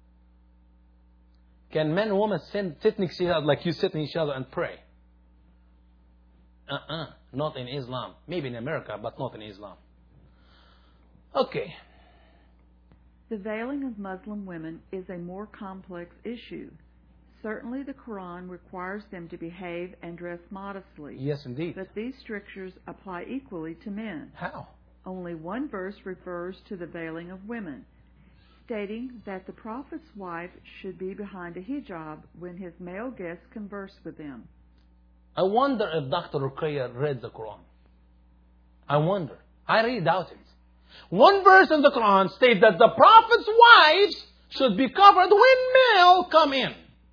Can men and women sit next to each other like you sit next to each other and pray? Not in Islam. Maybe in America, but not in Islam. Okay.
The veiling of Muslim women is a more complex issue. Certainly the Quran requires them to behave and dress modestly.
Yes, indeed.
But these strictures apply equally to men.
How?
Only one verse refers to the veiling of women, stating that the Prophet's wife should be behind a hijab when his male guests converse with them.
I wonder if Dr. Ruqayya read the Quran. I wonder. I really doubt it. One verse in the Quran states that the Prophet's wives should be covered when male come in.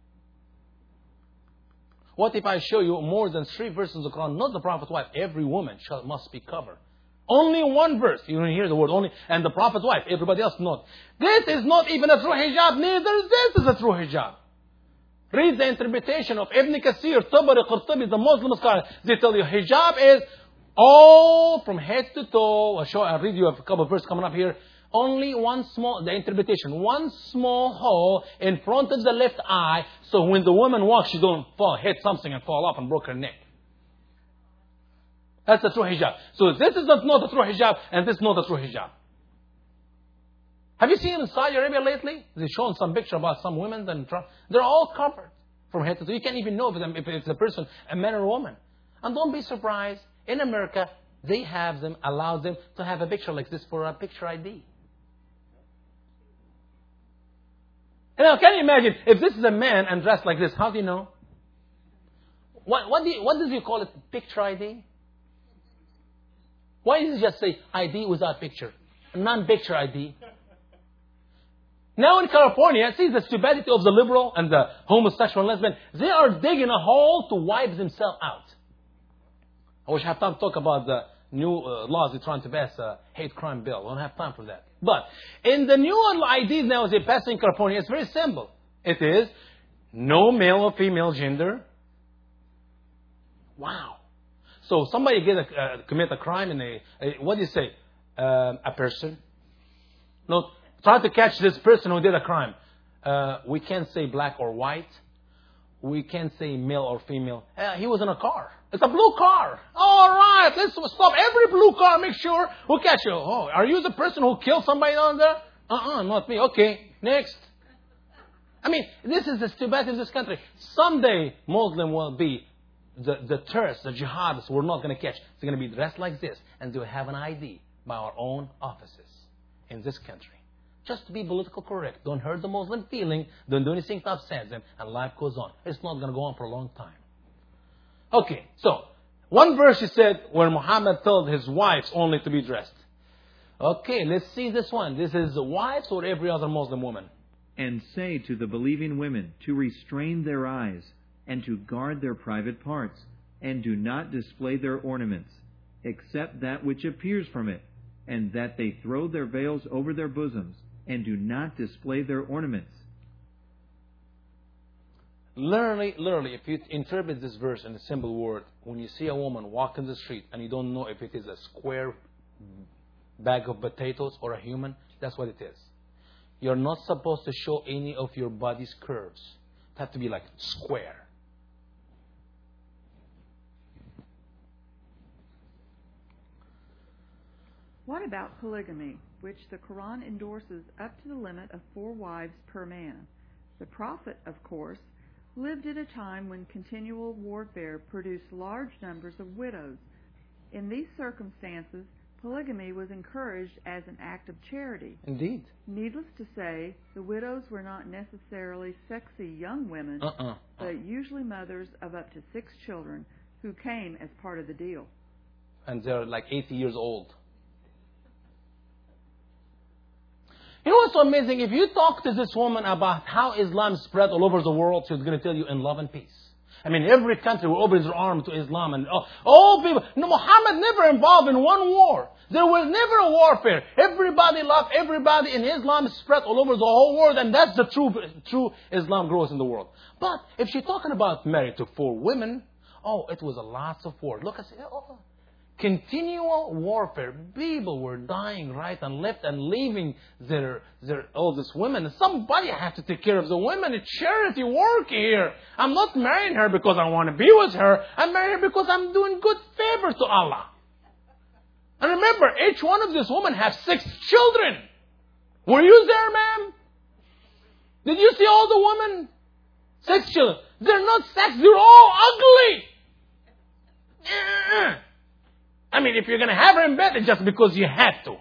What if I show you more than 3 verses in the Quran, not the Prophet's wife, every woman must be covered. Only one verse, you don't hear the word only, and the Prophet's wife, everybody else not. This is not even a true hijab, neither this is a true hijab. Read the interpretation of Ibn Kathir, Tabari, Qurtubi, the Muslim scholars. They tell you hijab is all from head to toe. I'll read you a couple of verses coming up here. Only the interpretation, one small hole in front of the left eye, so when the woman walks, she don't hit something and fall off and broke her neck. That's the true hijab. So this is not a true hijab, and this is not a true hijab. Have you seen in Saudi Arabia lately? They've shown some picture about some women, and they're all covered from head to toe. You can't even know if it's a person, a man or a woman. And don't be surprised, in America, they allow them to have a picture like this for a picture ID. Now, can you imagine, if this is a man and dressed like this, how do you know? What does you call it, picture ID? Why does it just say ID without picture? Non-picture ID. Now in California, see the stupidity of the liberal and the homosexual and lesbian. They are digging a hole to wipe themselves out. I wish I had time to talk about the new laws they're trying to pass, a hate crime bill. I don't have time for that. But in the new IDs now they're passing in California, it's very simple. It is no male or female gender. Wow. So somebody commit a crime and what do you say? A person. No, try to catch this person who did a crime. We can't say black or white. We can't say male or female. He was in a car. It's a blue car. All right, let's stop every blue car. Make sure we'll catch you. Oh, are you the person who killed somebody down there? Not me. Okay, next. I mean, this is the stupidity of this country. Someday, Muslim will be the terrorists, the jihadists. We're not going to catch. They're going to be dressed like this, and they'll have an ID by our own offices in this country. Just to be politically correct. Don't hurt the Muslim feeling. Don't do anything to upset them. And life goes on. It's not going to go on for a long time. Okay, so one verse he said where Muhammad told his wives only to be dressed. Okay, let's see this one. This is the wives or every other Muslim woman.
And say to the believing women to restrain their eyes and to guard their private parts and do not display their ornaments, except that which appears from it, and that they throw their veils over their bosoms and do not display their ornaments.
Literally, if you interpret this verse in a simple word, when you see a woman walk in the street and you don't know if it is a square bag of potatoes or a human, that's what it is. You're not supposed to show any of your body's curves. It has to be like square.
What about polygamy, which the Quran endorses up to the limit of 4 wives per man? The Prophet, of course, lived at a time when continual warfare produced large numbers of widows. In these circumstances, polygamy was encouraged as an act of charity.
Indeed.
Needless to say, the widows were not necessarily sexy young women, but usually mothers of up to 6 children who came as part of the deal.
And they're like 80 years old. You know what's so amazing? If you talk to this woman about how Islam spread all over the world, she's going to tell you in love and peace. I mean, every country will open their arms to Islam, and all people. No, Muhammad never involved in one war. There was never a warfare. Everybody loved everybody, and Islam spread all over the whole world, and that's the true Islam grows in the world. But if she's talking about married to 4 women, it was a lots of war. Look, I say, Continual warfare. People were dying right and left and leaving all these women. Somebody had to take care of the women. It's charity work here. I'm not marrying her because I want to be with her. I'm marrying her because I'm doing good favor to Allah. And remember, each one of these women has 6 children. Were you there, ma'am? Did you see all the women? 6 children. They're not sex. They're all ugly. I mean, if you're going to have her in bed, it's just because you had to.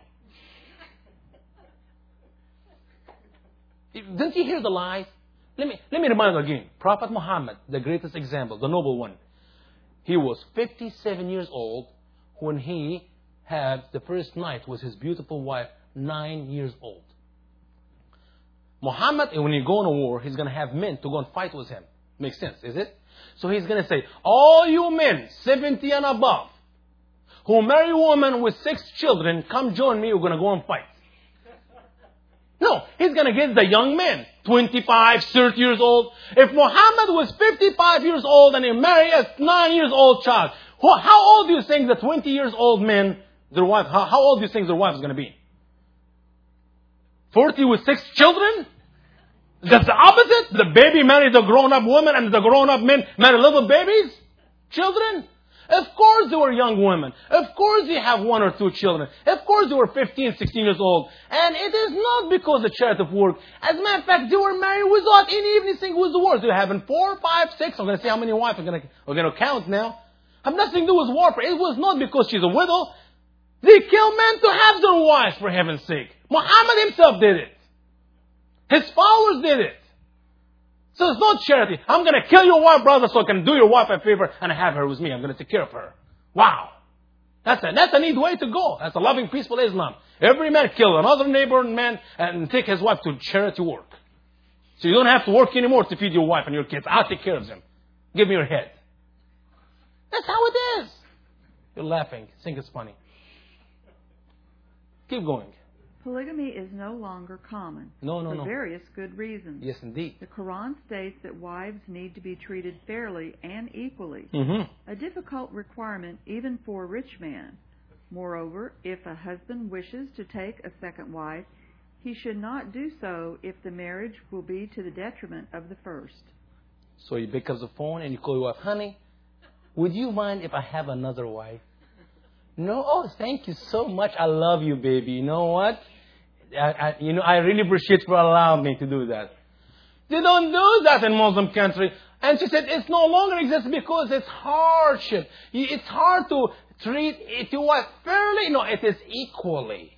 Didn't you hear the lies? Let me remind you again. Prophet Muhammad, the greatest example, the noble one. He was 57 years old when he had the first night with his beautiful wife, 9 years old. Muhammad, when he go on a war, he's going to have men to go and fight with him. Makes sense, is it? So he's going to say, all you men, 70 and above, who marry a woman with 6 children, come join me, we're going to go and fight. No, he's going to get the young men, 25, 30 years old. If Muhammad was 55 years old and he married a 9 years old child, how old do you think the 20 years old men, their wife, how old do you think their wife is going to be? 40 with 6 children? That's the opposite. The baby married a grown-up woman and the grown-up men marry little babies? Children? Of course they were young women. Of course they have 1 or 2 children. Of course they were 15, 16 years old. And it is not because of charity work. As a matter of fact, they were married without anything with the wars. They're having 4, 5, 6. I'm going to see how many wives we're going to count now. Have nothing to do with warfare. It was not because she's a widow. They kill men to have their wives, for heaven's sake. Muhammad himself did it. His followers did it. So it's not charity. I'm going to kill your wife, brother, so I can do your wife a favor and have her with me. I'm going to take care of her. Wow. That's a neat way to go. That's a loving, peaceful Islam. Every man kill another neighboring man and take his wife to charity work. So you don't have to work anymore to feed your wife and your kids. I'll take care of them. Give me your head. That's how it is. You're laughing. Think it's funny. Keep going.
Polygamy is no longer common
No.
various good reasons.
Yes, indeed.
The Quran states that wives need to be treated fairly and equally, a difficult requirement even for a rich man. Moreover, if a husband wishes to take a second wife, he should not do so if the marriage will be to the detriment of the first.
So you pick up the phone and you call your wife, honey, would you mind if I have another wife? No, oh, thank you so much. I love you, baby. You know what? I really appreciate for allowing me to do that. They don't do that in Muslim country. And she said, it's no longer exists because it's hardship. It's hard to treat your wife fairly. No, it is equally.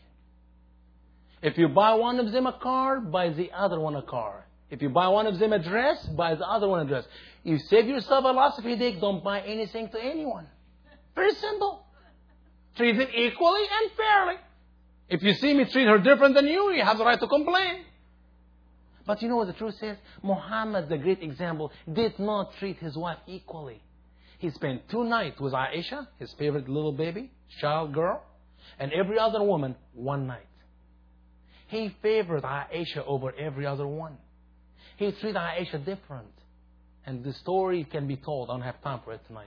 If you buy one of them a car, buy the other one a car. If you buy one of them a dress, buy the other one a dress. You save yourself a lot of headache, don't buy anything to anyone. Very simple. Treat it equally and fairly. If you see me treat her different than you have the right to complain. But you know what the truth is? Muhammad, the great example, did not treat his wife equally. He spent 2 nights with Aisha, his favorite little baby, child girl, and every other woman 1 night. He favored Aisha over every other one. He treated Aisha different. And the story can be told. I don't have time for it tonight.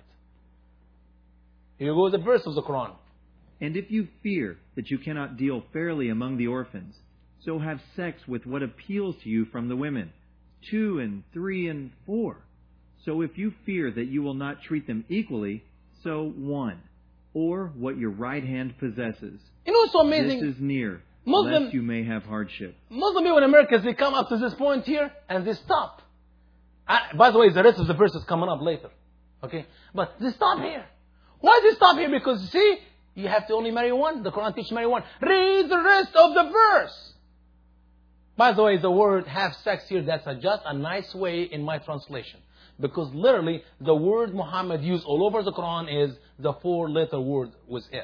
Here goes the verse of the Quran.
And if you fear that you cannot deal fairly among the orphans, so have sex with what appeals to you from the women, 2 and 3 and 4. So if you fear that you will not treat them equally, so 1, or what your right hand possesses.
You know what's so amazing?
This is near,
Muslim,
lest you may have hardship.
Muslim people in America, they come up to this point here and they stop. By the way, the rest of the verse is coming up later. Okay? But they stop here. Why do they stop here? Because you see, you have to only marry one. The Quran teaches marry one. Read the rest of the verse. By the way, the word have sex here, that's just a nice way in my translation. Because literally, the word Muhammad used all over the Quran is the 4-letter word with F.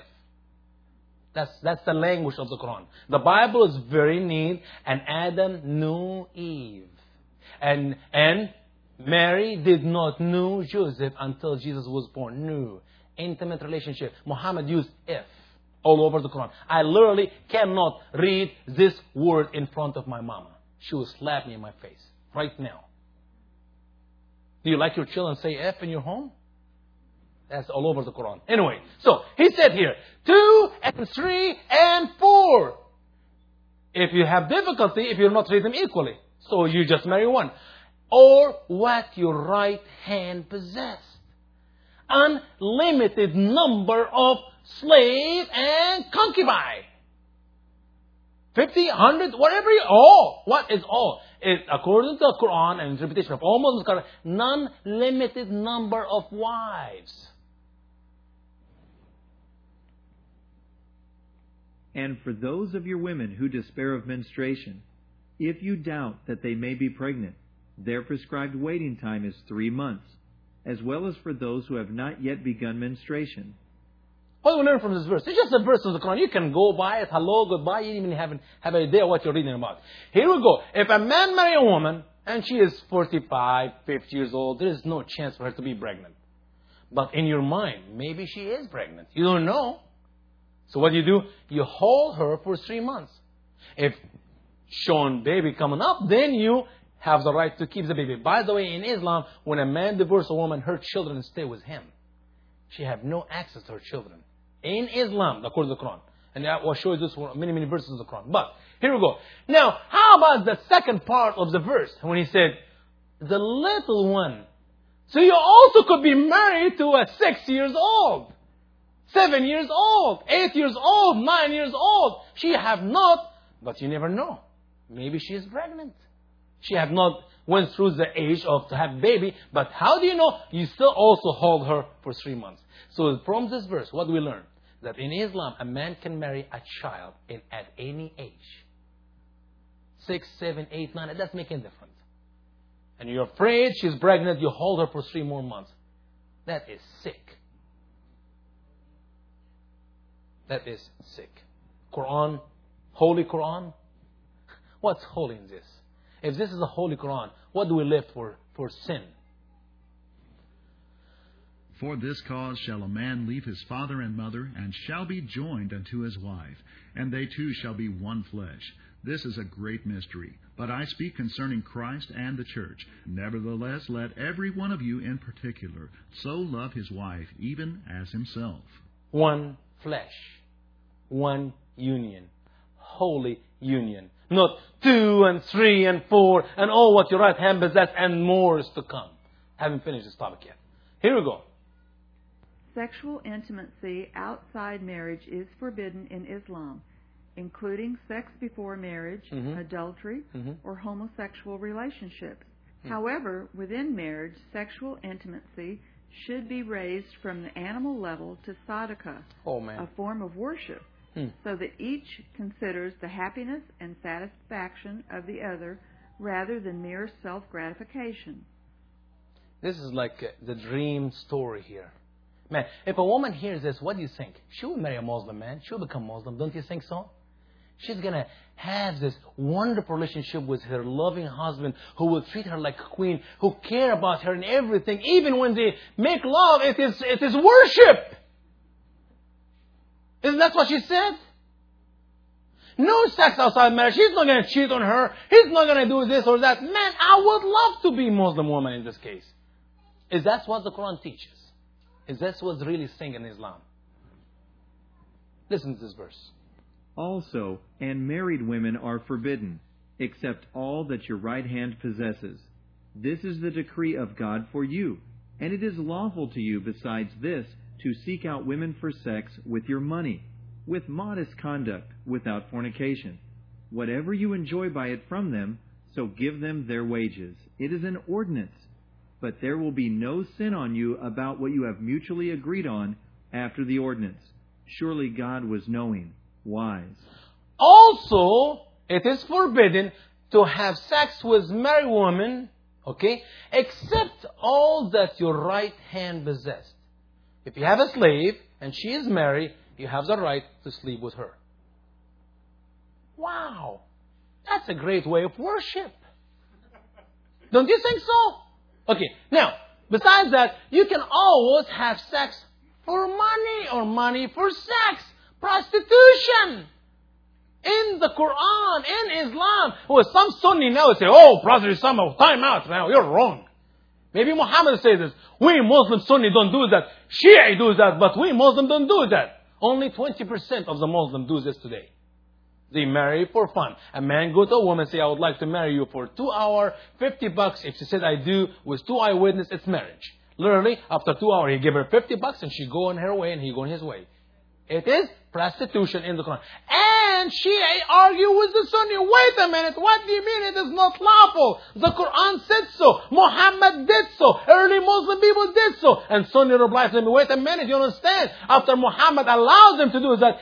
That's the language of the Quran. The Bible is very neat. And Adam knew Eve. And Mary did not know Joseph until Jesus was born. Knew. Intimate relationship. Muhammad used F all over the Quran. I literally cannot read this word in front of my mama. She will slap me in my face right now. Do you like your children say F in your home? That's all over the Quran. Anyway, so he said here, 2 and 3 and 4. If you have difficulty, if you're not treating them equally, so you just marry one. Or what your right hand possessed. Unlimited number of slave and concubine. 50, 100, whatever you... All. What is all? It, according to the Quran and interpretation of all Muslims, non-limited number of wives.
And for those of your women who despair of menstruation, if you doubt that they may be pregnant, their prescribed waiting time is 3 months, as well as for those who have not yet begun menstruation.
What do we learn from this verse? It's just a verse of the Quran. You can go by it, hello, goodbye, you even have an idea what you're reading about. Here we go. If a man marry a woman, and she is 45, 50 years old, there is no chance for her to be pregnant. But in your mind, maybe she is pregnant. You don't know. So what do? You hold her for 3 months. If shown baby coming up, then you have the right to keep the baby. By the way, in Islam, when a man divorces a woman, her children stay with him. She have no access to her children. In Islam, according to the Quran. And I will show you this for many, many verses of the Quran. But, here we go. Now, how about the second part of the verse? When he said, the little one. So you also could be married to a 6 years old. 7 years old, 8 years old, 9 years old. She have not, but you never know. Maybe she is pregnant. She have not went through the age of to have baby, but how do you know? You still also hold her for 3 months. So from this verse, what do we learn? That in Islam, a man can marry a child at any age. 6, 7, 8, 9, it doesn't make any difference. And you're afraid she's pregnant, you hold her for 3 more months. That is sick. That is sick. Quran, Holy Quran. What's holy in this? If this is a Holy Quran, what do we live for sin?
For this cause shall a man leave his father and mother, and shall be joined unto his wife, and they two shall be one flesh. This is a great mystery. But I speak concerning Christ and the church. Nevertheless, let every one of you in particular so love his wife, even as himself.
One flesh. One union. Holy union. Not 2 and 3 and 4 and all what your right hand possesses and more is to come. Haven't finished this topic yet. Here we go.
Sexual intimacy outside marriage is forbidden in Islam, including sex before marriage, adultery, or homosexual relationships. However, within marriage, sexual intimacy should be raised from the animal level to sadaqah, a form of worship, so that each considers the happiness and satisfaction of the other rather than mere self-gratification.
This is like the dream story here. Man, if a woman hears this, what do you think? She will marry a Muslim man. She will become Muslim. Don't you think so? She's going to have this wonderful relationship with her loving husband who will treat her like a queen, who care about her and everything. Even when they make love, it is worship. Isn't that what she said? No sex outside marriage. He's not going to cheat on her. He's not going to do this or that. Man, I would love to be a Muslim woman in this case. Is that what the Quran teaches? Is that what's really saying in Islam? Listen to this verse.
Also, and married women are forbidden, except all that your right hand possesses. This is the decree of God for you, and it is lawful to you besides this to seek out women for sex with your money, with modest conduct, without fornication. Whatever you enjoy by it from them, so give them their wages. It is an ordinance, but there will be no sin on you about what you have mutually agreed on after the ordinance. Surely God was knowing, wise.
Also, it is forbidden to have sex with married women, except all that your right hand possessed. If you have a slave and she is married, you have the right to sleep with her. Wow! That's a great way of worship. Don't you think so? Okay, now, besides that, you can always have sex for money or money for sex. Prostitution. In the Quran, in Islam. Well, some Sunni now say, prostitution, time out now, you're wrong. Maybe Muhammad says this. We Muslim Sunni don't do that. Shia do that, but we Muslim don't do that. Only 20% of the Muslim do this today. They marry for fun. A man go to a woman, say, I would like to marry you for 2 hours, $50. If she said, I do, with 2 eyewitnesses, it's marriage. Literally, after 2 hours, he give her $50 and she go on her way and he go on his way. It is prostitution in the Quran. And Shia argue with the Sunni. Wait a minute, what do you mean it is not lawful? The Quran said so. Muhammad did so. Early Muslim people did so. And Sunni replies to him, wait a minute, you understand? After Muhammad allows them to do that,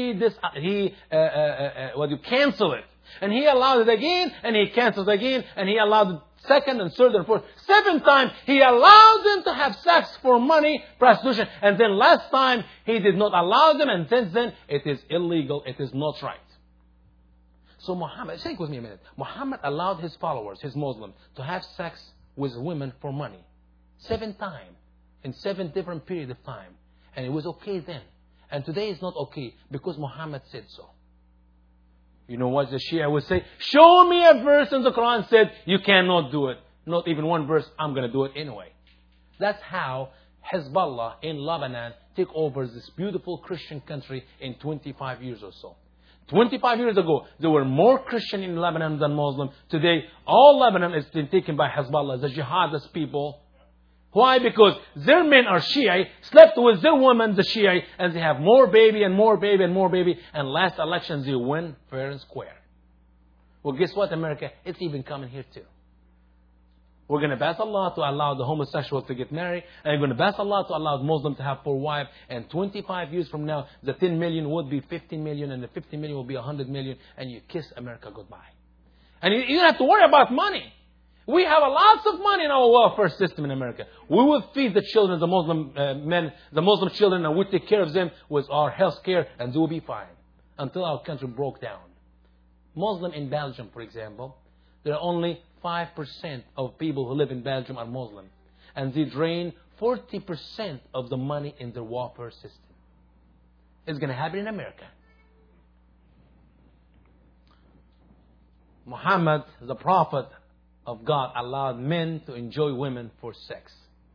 he cancel it. And he allowed it again, and he cancels again, and he allowed it second and third and fourth. 7th time, he allowed them to have sex for money, prostitution. And then last time, he did not allow them. And since then, it is illegal. It is not right. So Muhammad, think with me a minute. Muhammad allowed his followers, his Muslims, to have sex with women for money. 7 times. In 7 different periods of time. And it was okay then. And today it's not okay because Muhammad said so. You know what the Shia would say? Show me a verse in the Quran said you cannot do it. Not even one verse, I'm going to do it anyway. That's how Hezbollah in Lebanon took over this beautiful Christian country in 25 years or so. 25 years ago, there were more Christian in Lebanon than Muslim. Today, all Lebanon is been taken by Hezbollah, the jihadist people. Why? Because their men are Shia, slept with their women, the Shia, and they have more baby and more baby and more baby. And last elections, they win fair and square. Well, guess what, America? It's even coming here too. We're going to pass a law to allow the homosexuals to get married. And we're going to pass a law to allow Muslims to have 4 wives. And 25 years from now, the 10 million would be 15 million. And the 15 million will be 100 million. And you kiss America goodbye. And you don't have to worry about money. We have lots of money in our welfare system in America. We will feed the children, the Muslim men, the Muslim children, and we take care of them with our health care, and they will be fine. Until our country broke down. Muslim in Belgium, for example, there are only 5% of people who live in Belgium are Muslim. And they drain 40% of the money in their welfare system. It's going to happen in America. Muhammad, the Prophet of God, allowed men to enjoy women for sex.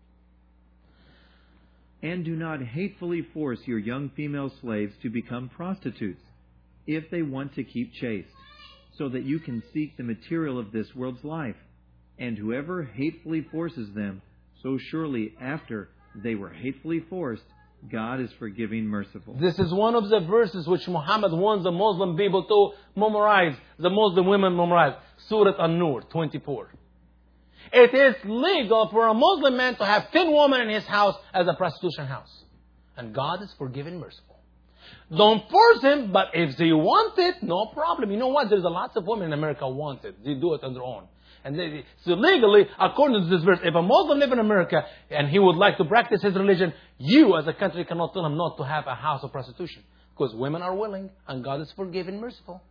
And do not hatefully force your young female slaves to become prostitutes, if they want to keep chaste, so that you can seek the material of this world's life. And whoever hatefully forces them, so surely after they were hatefully forced, God is forgiving, merciful.
This is one of the verses which Muhammad wants the Muslim people to memorize, the Muslim women memorize. Surah An-Nur 24. It is legal for a Muslim man to have 10 women in his house as a prostitution house. And God is forgiving, merciful. Don't force him, but if they want it, no problem. You know what? There's a lots of women in America who want it. They do it on their own. And so legally, according to this verse, if a Muslim lives in America and he would like to practice his religion, you as a country cannot tell him not to have a house of prostitution. Because women are willing and God is forgiving, merciful.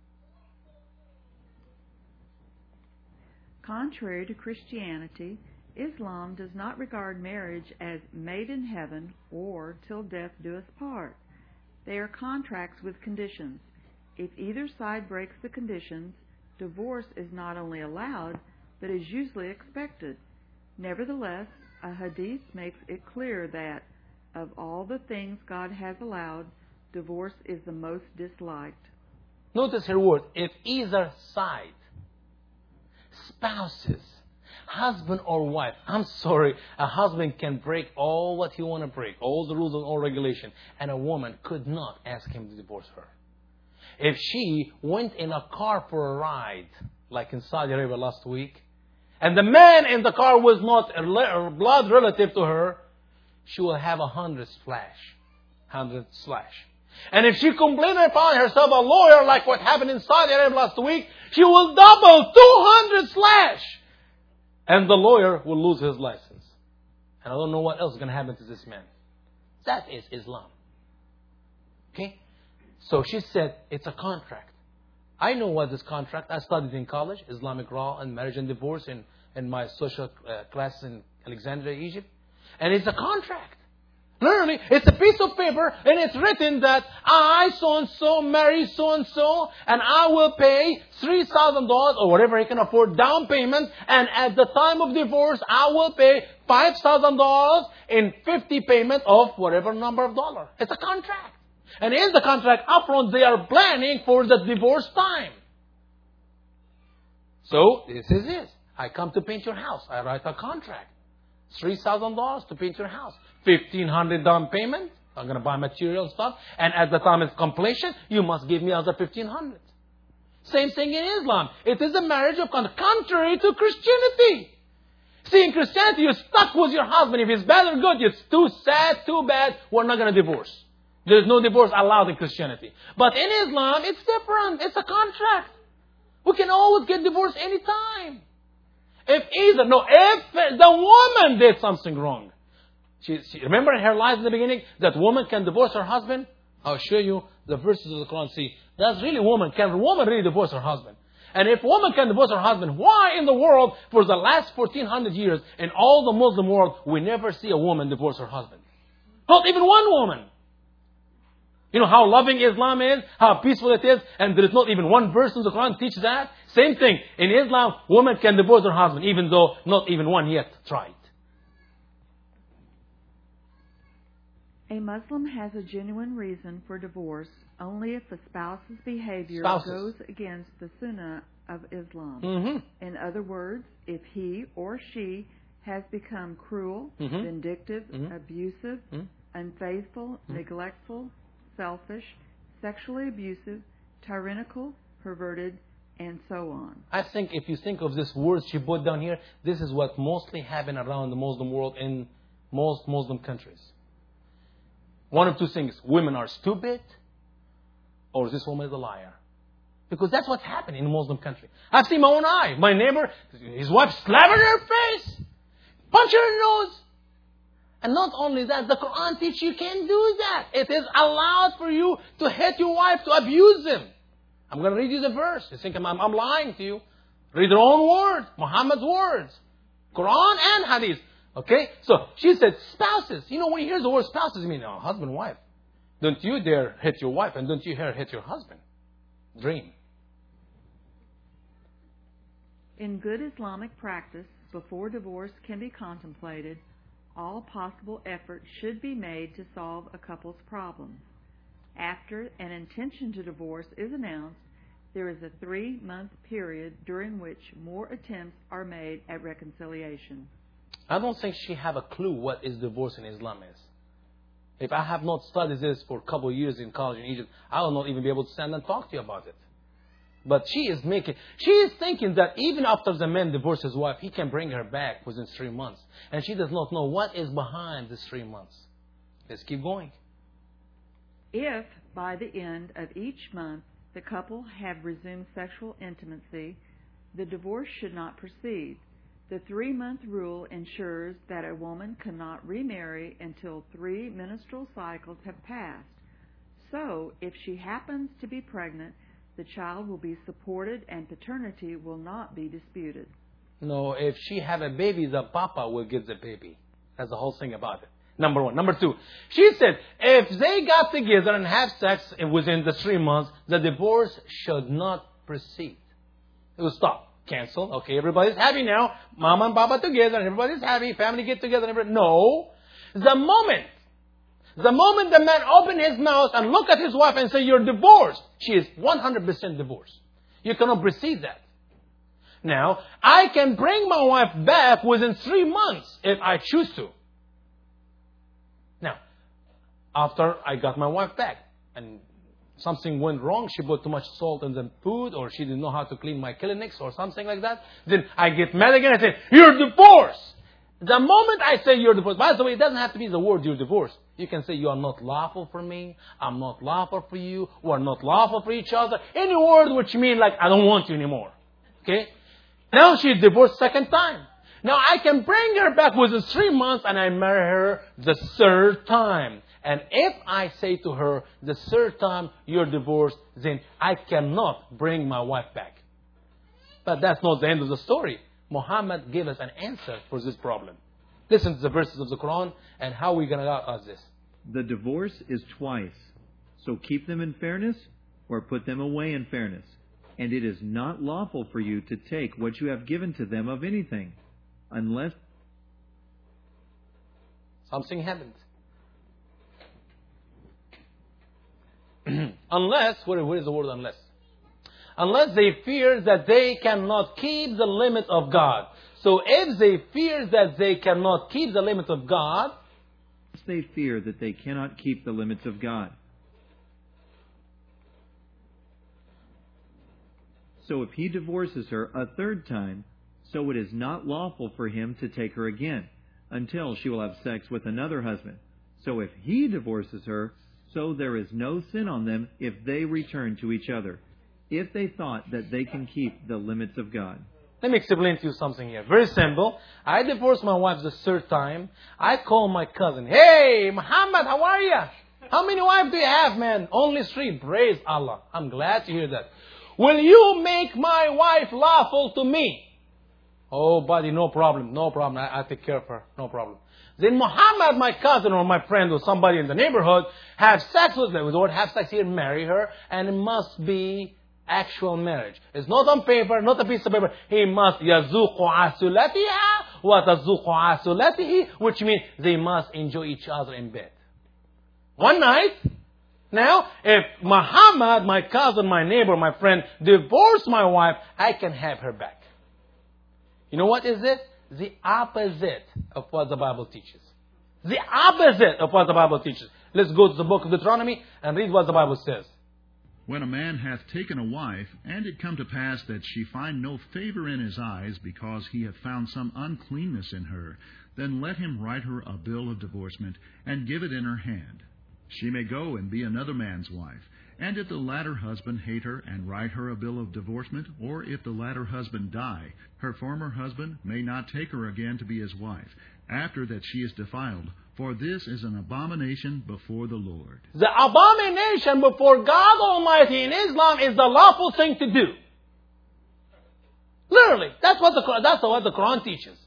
Contrary to Christianity, Islam does not regard marriage as made in heaven or till death do us part. They are contracts with conditions. If either side breaks the conditions, divorce is not only allowed, but is usually expected. Nevertheless, a hadith makes it clear that, of all the things God has allowed, divorce is the most disliked.
Notice her word, if either side, spouses, husband or wife. I'm sorry, a husband can break all what he want to break, all the rules and all regulation, and a woman could not ask him to divorce her. If she went in a car for a ride, like in Saudi Arabia last week, and the man in the car was not a blood relative to her, she will have 100 slash. And if she complained and found herself a lawyer, like what happened in Saudi Arabia last week, she will double 200 slash. And the lawyer will lose his license. And I don't know what else is going to happen to this man. That is Islam. Okay? So she said, it's a contract. I know what this contract. I studied in college, Islamic law and marriage and divorce in my social class in Alexandria, Egypt. And it's a contract. Literally, it's a piece of paper and it's written that I, so-and-so, marry so-and-so, and I will pay $3,000 or whatever he can afford down payment, and at the time of divorce, I will pay $5,000 in 50 payment of whatever number of dollars. It's a contract. And in the contract, upfront, they are planning for the divorce time. So, this is it. I come to paint your house. I write a contract. $3,000 to paint your house. $1,500 down payment. I'm going to buy material and stuff. And at the time of completion, you must give me another $1,500. Same thing in Islam. It is a marriage of contrary to Christianity. See, in Christianity, you're stuck with your husband. If it's bad or good, it's too sad, too bad. We're not going to divorce. There's no divorce allowed in Christianity. But in Islam, it's different. It's a contract. We can always get divorced anytime. If the woman did something wrong. She remember in her life in the beginning that woman can divorce her husband? I'll show you the verses of the Quran. See, that's really woman. Can a woman really divorce her husband? And if woman can divorce her husband, why in the world, for the last 1,400 years, in all the Muslim world, we never see a woman divorce her husband? Not even one woman. You know how loving Islam is, how peaceful it is, and there is not even one verse in the Quran teach that. Same thing. In Islam, woman can divorce her husband, even though not even one yet tried.
A Muslim has a genuine reason for divorce only if the spouse's behavior goes against the Sunnah of Islam.
Mm-hmm.
In other words, if he or she has become cruel, vindictive, abusive, unfaithful, neglectful, selfish, sexually abusive, tyrannical, perverted, and so on.
I think if you think of this word she put down here, this is what mostly happen around the Muslim world in most Muslim countries. One of two things. Women are stupid, or this woman is a liar. Because that's what's happening in a Muslim country. I've seen my own eye. My neighbor, his wife slapped her in her face, punched her in the nose. And not only that, the Quran teaches you can't do that. It is allowed for you to hit your wife, to abuse him. I'm going to read you the verse. You think I'm lying to you. Read their own words, Muhammad's words. Quran and Hadith. Okay? So, she said, spouses. You know, when you hear the word spouses, you mean husband, wife. Don't you dare hit your wife, and don't you dare hit your husband. Dream.
In good Islamic practice, before divorce can be contemplated, all possible effort should be made to solve a couple's problems. After an intention to divorce is announced, there is a 3-month period during which more attempts are made at reconciliation.
I don't think she have a clue what is divorce in Islam is. If I have not studied this for a couple of years in college in Egypt, I will not even be able to stand and talk to you about it. But she is thinking that even after the man divorces his wife, he can bring her back within 3 months. And she does not know what is behind these 3 months. Let's keep going.
If, by the end of each month, the couple have resumed sexual intimacy, the divorce should not proceed. The 3-month rule ensures that a woman cannot remarry until 3 menstrual cycles have passed. So, if she happens to be pregnant, the child will be supported and paternity will not be disputed.
No, if she have a baby, the papa will get the baby. That's the whole thing about it. Number one. Number two, she said, if they got together and have sex within the 3 months, the divorce should not proceed. It will stop. Cancel. Okay, everybody's happy now. Mama and Papa together, and everybody's happy. Family get together. No. The moment the man opened his mouth and looked at his wife and said, you're divorced, she is 100% divorced. You cannot proceed that. Now, I can bring my wife back within 3 months if I choose to. Now, after I got my wife back and something went wrong, she put too much salt in the food, or she didn't know how to clean my clinics or something like that, then I get mad again and say, you're divorced. The moment I say you're divorced, by the way, it doesn't have to be the word you're divorced. You can say you are not lawful for me, I'm not lawful for you, we're not lawful for each other. Any word which means like, I don't want you anymore. Okay? Now she's divorced second time. Now I can bring her back within 3 months and I marry her the 3rd time. And if I say to her, the 3rd time you're divorced, then I cannot bring my wife back. But that's not the end of the story. Muhammad gave us an answer for this problem. Listen to the verses of the Quran and how we're going to get out of this.
The divorce is twice. So keep them in fairness or put them away in fairness. And it is not lawful for you to take what you have given to them of anything, unless
something happens. Unless, where is the word unless? Unless they fear that they cannot keep the limit of God. So if they fear that they cannot keep the limit of God,
they fear that they cannot keep the limits of God. So if he divorces her a third time, so it is not lawful for him to take her again, until she will have sex with another husband. So if he divorces her, so there is no sin on them if they return to each other, if they thought that they can keep the limits of God.
Let me explain to you something here. Very simple. I divorced my wife the third time. I call my cousin. Hey, Muhammad, how are you? How many wives do you have, man? Only 3. Praise Allah. I'm glad to hear that. Will you make my wife lawful to me? Oh, buddy, no problem. No problem. I take care of her. No problem. Then Muhammad, my cousin or my friend or somebody in the neighborhood, have sex with her. We don't have sex here, marry her, and it must be actual marriage. It's not on paper, not a piece of paper. He must يَذُوقُ عَسُلَتِهَا وَتَذُوقُ عَسُلَتِهِ, which means they must enjoy each other in bed. One night. Now, if Muhammad, my cousin, my neighbor, my friend, divorced my wife, I can have her back. You know what is it? The opposite of what the Bible teaches. The opposite of what the Bible teaches. Let's go to the book of Deuteronomy and read what the Bible says.
When a man hath taken a wife, and it come to pass that she find no favor in his eyes, because he hath found some uncleanness in her, then let him write her a bill of divorcement, and give it in her hand. She may go and be another man's wife. And if the latter husband hate her, and write her a bill of divorcement, or if the latter husband die, her former husband may not take her again to be his wife, after that she is defiled, for this is an abomination before the Lord.
The abomination before God Almighty in Islam is the lawful thing to do. Literally, that's what the Quran teaches.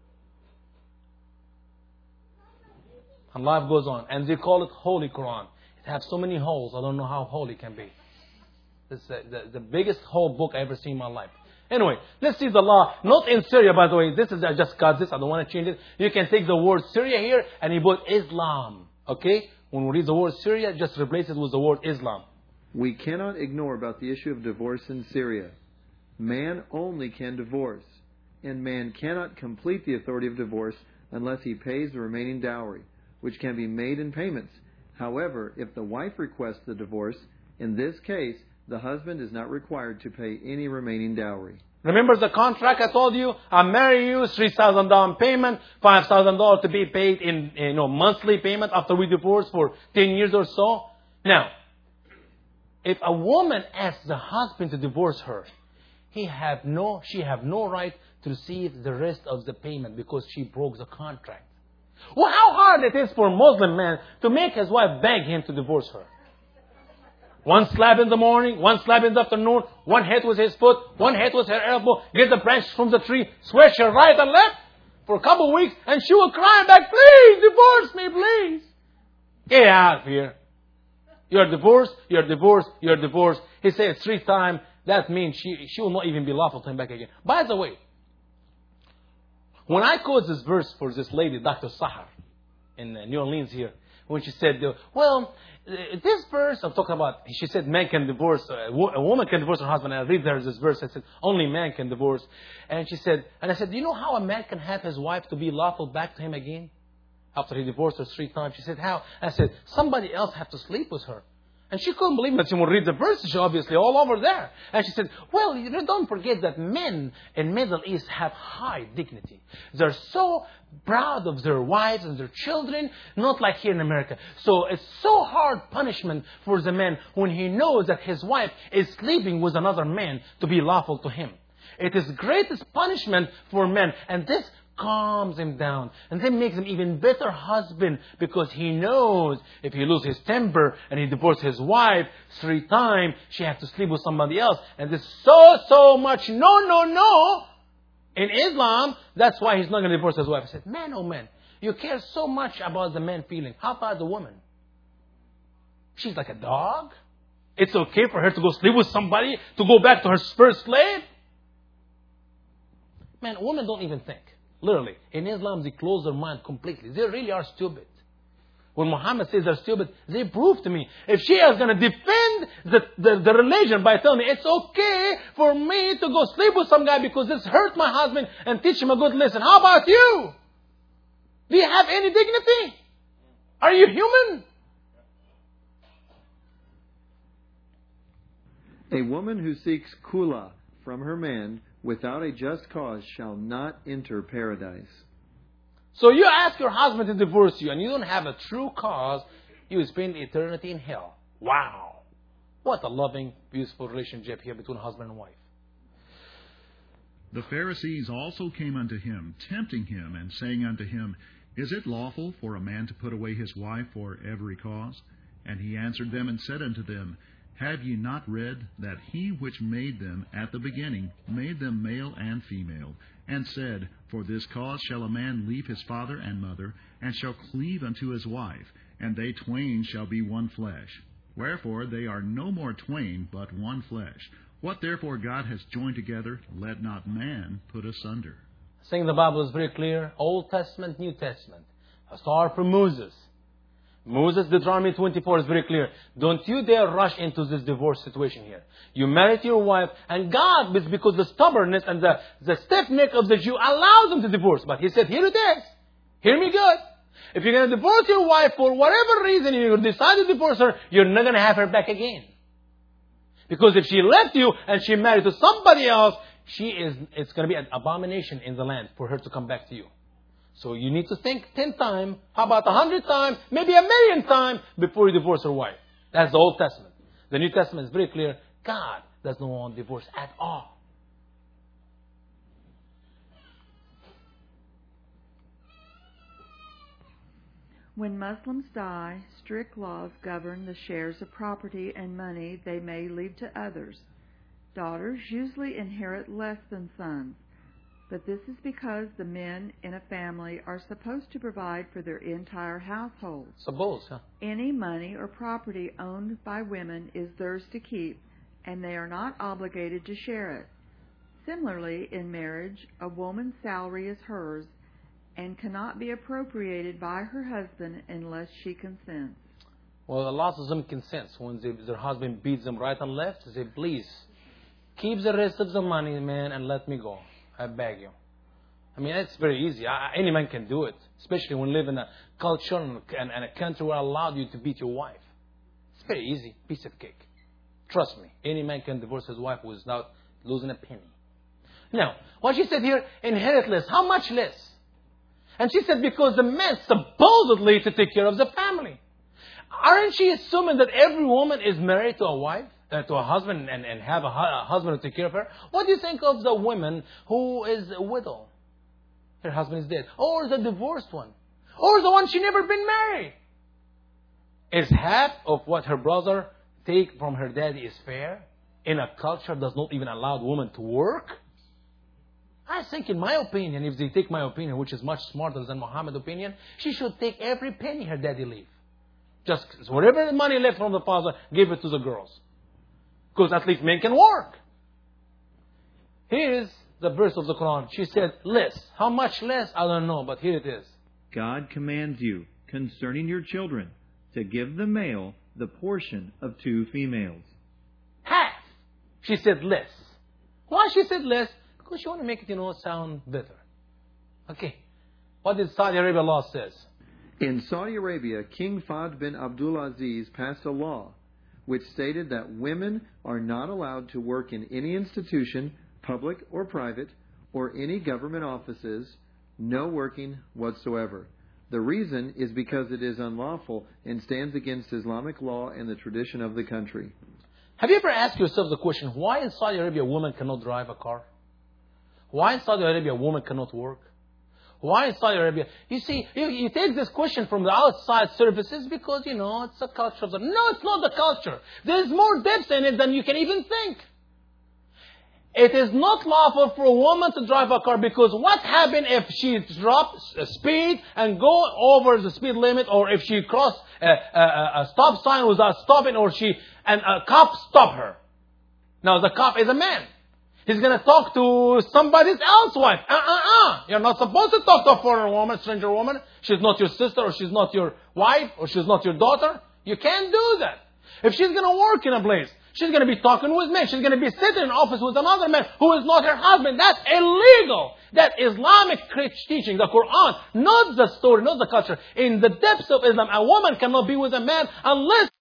And life goes on. And they call it Holy Quran. It has so many holes. I don't know how holy it can be. It's the biggest whole book I ever seen in my life. Anyway, let's see the law. Not in Syria, by the way. This is, I just got this. I don't want to change it. You can take the word Syria here and you put Islam. Okay? When we read the word Syria, just replace it with the word Islam.
We cannot ignore about the issue of divorce in Syria. Man only can divorce. And man cannot complete the authority of divorce unless he pays the remaining dowry, which can be made in payments. However, if the wife requests the divorce, in this case, the husband is not required to pay any remaining dowry.
Remember the contract I told you? I marry you, $3,000 down payment, $5,000 to be paid in monthly payment after we divorce for 10 years or so. Now, if a woman asks the husband to divorce her, she have no right to receive the rest of the payment because she broke the contract. Well, how hard it is for a Muslim man to make his wife beg him to divorce her. One slap in the morning, one slap in the afternoon, one hit with his foot, one hit with her elbow, get the branch from the tree, swish her right and left for a couple of weeks, and she will cry back, please, divorce me, please. Get out of here. You're divorced, you're divorced, you're divorced. He said 3 times. That means she will not even be lawful to him back again. By the way, when I quote this verse for this lady, Dr. Sahar, in New Orleans here, when she said, this verse, I'm talking about, she said man can divorce, a woman can divorce her husband. And I read her this verse, I said, only man can divorce. And she said, and I said, do you know how a man can have his wife to be lawful back to him again? After he divorced her 3 times. She said, how? I said, somebody else have to sleep with her. And she couldn't believe that. She would read the verses, obviously, all over there. And she said, well, don't forget that men in Middle East have high dignity. They're so proud of their wives and their children, not like here in America. So it's so hard punishment for the man when he knows that his wife is sleeping with another man to be lawful to him. It is greatest punishment for men. And this calms him down and then makes him even better husband, because he knows if he loses his temper and he divorces his wife 3 times, she has to sleep with somebody else. And there's so much no in Islam. That's why he's not going to divorce his wife. I said, man, oh man, you care so much about the man feeling. How about the woman? She's like a dog. It's okay for her to go sleep with somebody, to go back to her first slave. Man, women don't even think. Literally. In Islam, they close their mind completely. They really are stupid. When Muhammad says they're stupid, they prove to me. If she is going to defend the religion by telling me it's okay for me to go sleep with some guy because this hurt my husband and teach him a good lesson. How about you? Do you have any dignity? Are you human?
A woman who seeks kula from her man without a just cause shall not enter paradise.
So you ask your husband to divorce you and you don't have a true cause, you will spend eternity in hell. Wow. What a loving, beautiful relationship here between husband and wife.
The Pharisees also came unto him, tempting him, and saying unto him, Is it lawful for a man to put away his wife for every cause? And he answered them and said unto them, Have ye not read that he which made them at the beginning made them male and female, and said, For this cause shall a man leave his father and mother, and shall cleave unto his wife, and they twain shall be one flesh. Wherefore they are no more twain, but one flesh. What therefore God has joined together, let not man put asunder.
Saying the Bible is very clear. Old Testament, New Testament. A star from Moses. Moses, Deuteronomy 24 is very clear. Don't you dare rush into this divorce situation here. You married your wife, and God, because the stubbornness and the stiff neck of the Jew allows them to divorce. But He said, here it is. Hear me good. If you're going to divorce your wife for whatever reason, you decide to divorce her, you're not going to have her back again. Because if she left you and she married to somebody else, it's going to be an abomination in the land for her to come back to you. So you need to think 10 times, how about 100 times, maybe 1,000,000 times before you divorce your wife. That's the Old Testament. The New Testament is very clear. God does not want divorce at all.
When Muslims die, strict laws govern the shares of property and money they may leave to others. Daughters usually inherit less than sons, but this is because the men in a family are supposed to provide for their entire household.
Suppose, huh?
Any money or property owned by women is theirs to keep, and they are not obligated to share it. Similarly, in marriage, a woman's salary is hers and cannot be appropriated by her husband unless she consents.
Well, a lot of them consent. When their husband beats them right and left, they say, please, keep the rest of the money, man, and let me go. I beg you. I mean, it's very easy. Any man can do it, especially when you live in a culture and a country where allowed you to beat your wife. It's very easy. Piece of cake. Trust me. Any man can divorce his wife without losing a penny. Now, what she said here, inherit less. How much less? And she said, because the man supposedly to take care of the family. Aren't she assuming that every woman is married to a wife? To a husband and have a husband to take care of her? What do you think of the woman who is a widow? Her husband is dead. Or the divorced one. Or the one she never been married. Is half of what her brother take from her daddy is fair? In a culture that does not even allow women to work? I think, in my opinion, if they take my opinion, which is much smarter than Muhammad's opinion, she should take every penny her daddy leave. Just whatever money left from the father, give it to the girls. Because at least men can work. Here is the verse of the Quran. She said, less. How much less? I don't know, but here it is.
God commands you, concerning your children, to give the male the portion of 2 females.
Half. She said less. Why she said less? Because she want to make it, sound better. Okay. What did Saudi Arabia law says?
In Saudi Arabia, King Fahd bin Abdul Aziz passed a law which stated that women are not allowed to work in any institution, public or private, or any government offices, no working whatsoever. The reason is because it is unlawful and stands against Islamic law and the tradition of the country.
Have you ever asked yourself the question, why in Saudi Arabia a woman cannot drive a car? Why in Saudi Arabia a woman cannot work? Why in Saudi Arabia? You see, you take this question from the outside surfaces because, it's a culture of the... No, it's not the culture. There's more depth in it than you can even think. It is not lawful for a woman to drive a car, because what happens if she drops speed and go over the speed limit, or if she cross a stop sign without stopping, and a cop stop her? Now the cop is a man. He's going to talk to somebody else's wife. You're not supposed to talk to a foreign woman, stranger woman. She's not your sister, or she's not your wife, or she's not your daughter. You can't do that. If she's going to work in a place, she's going to be talking with men. She's going to be sitting in an office with another man who is not her husband. That's illegal. That Islamic teaching, the Quran, not the story, not the culture. In the depths of Islam, a woman cannot be with a man unless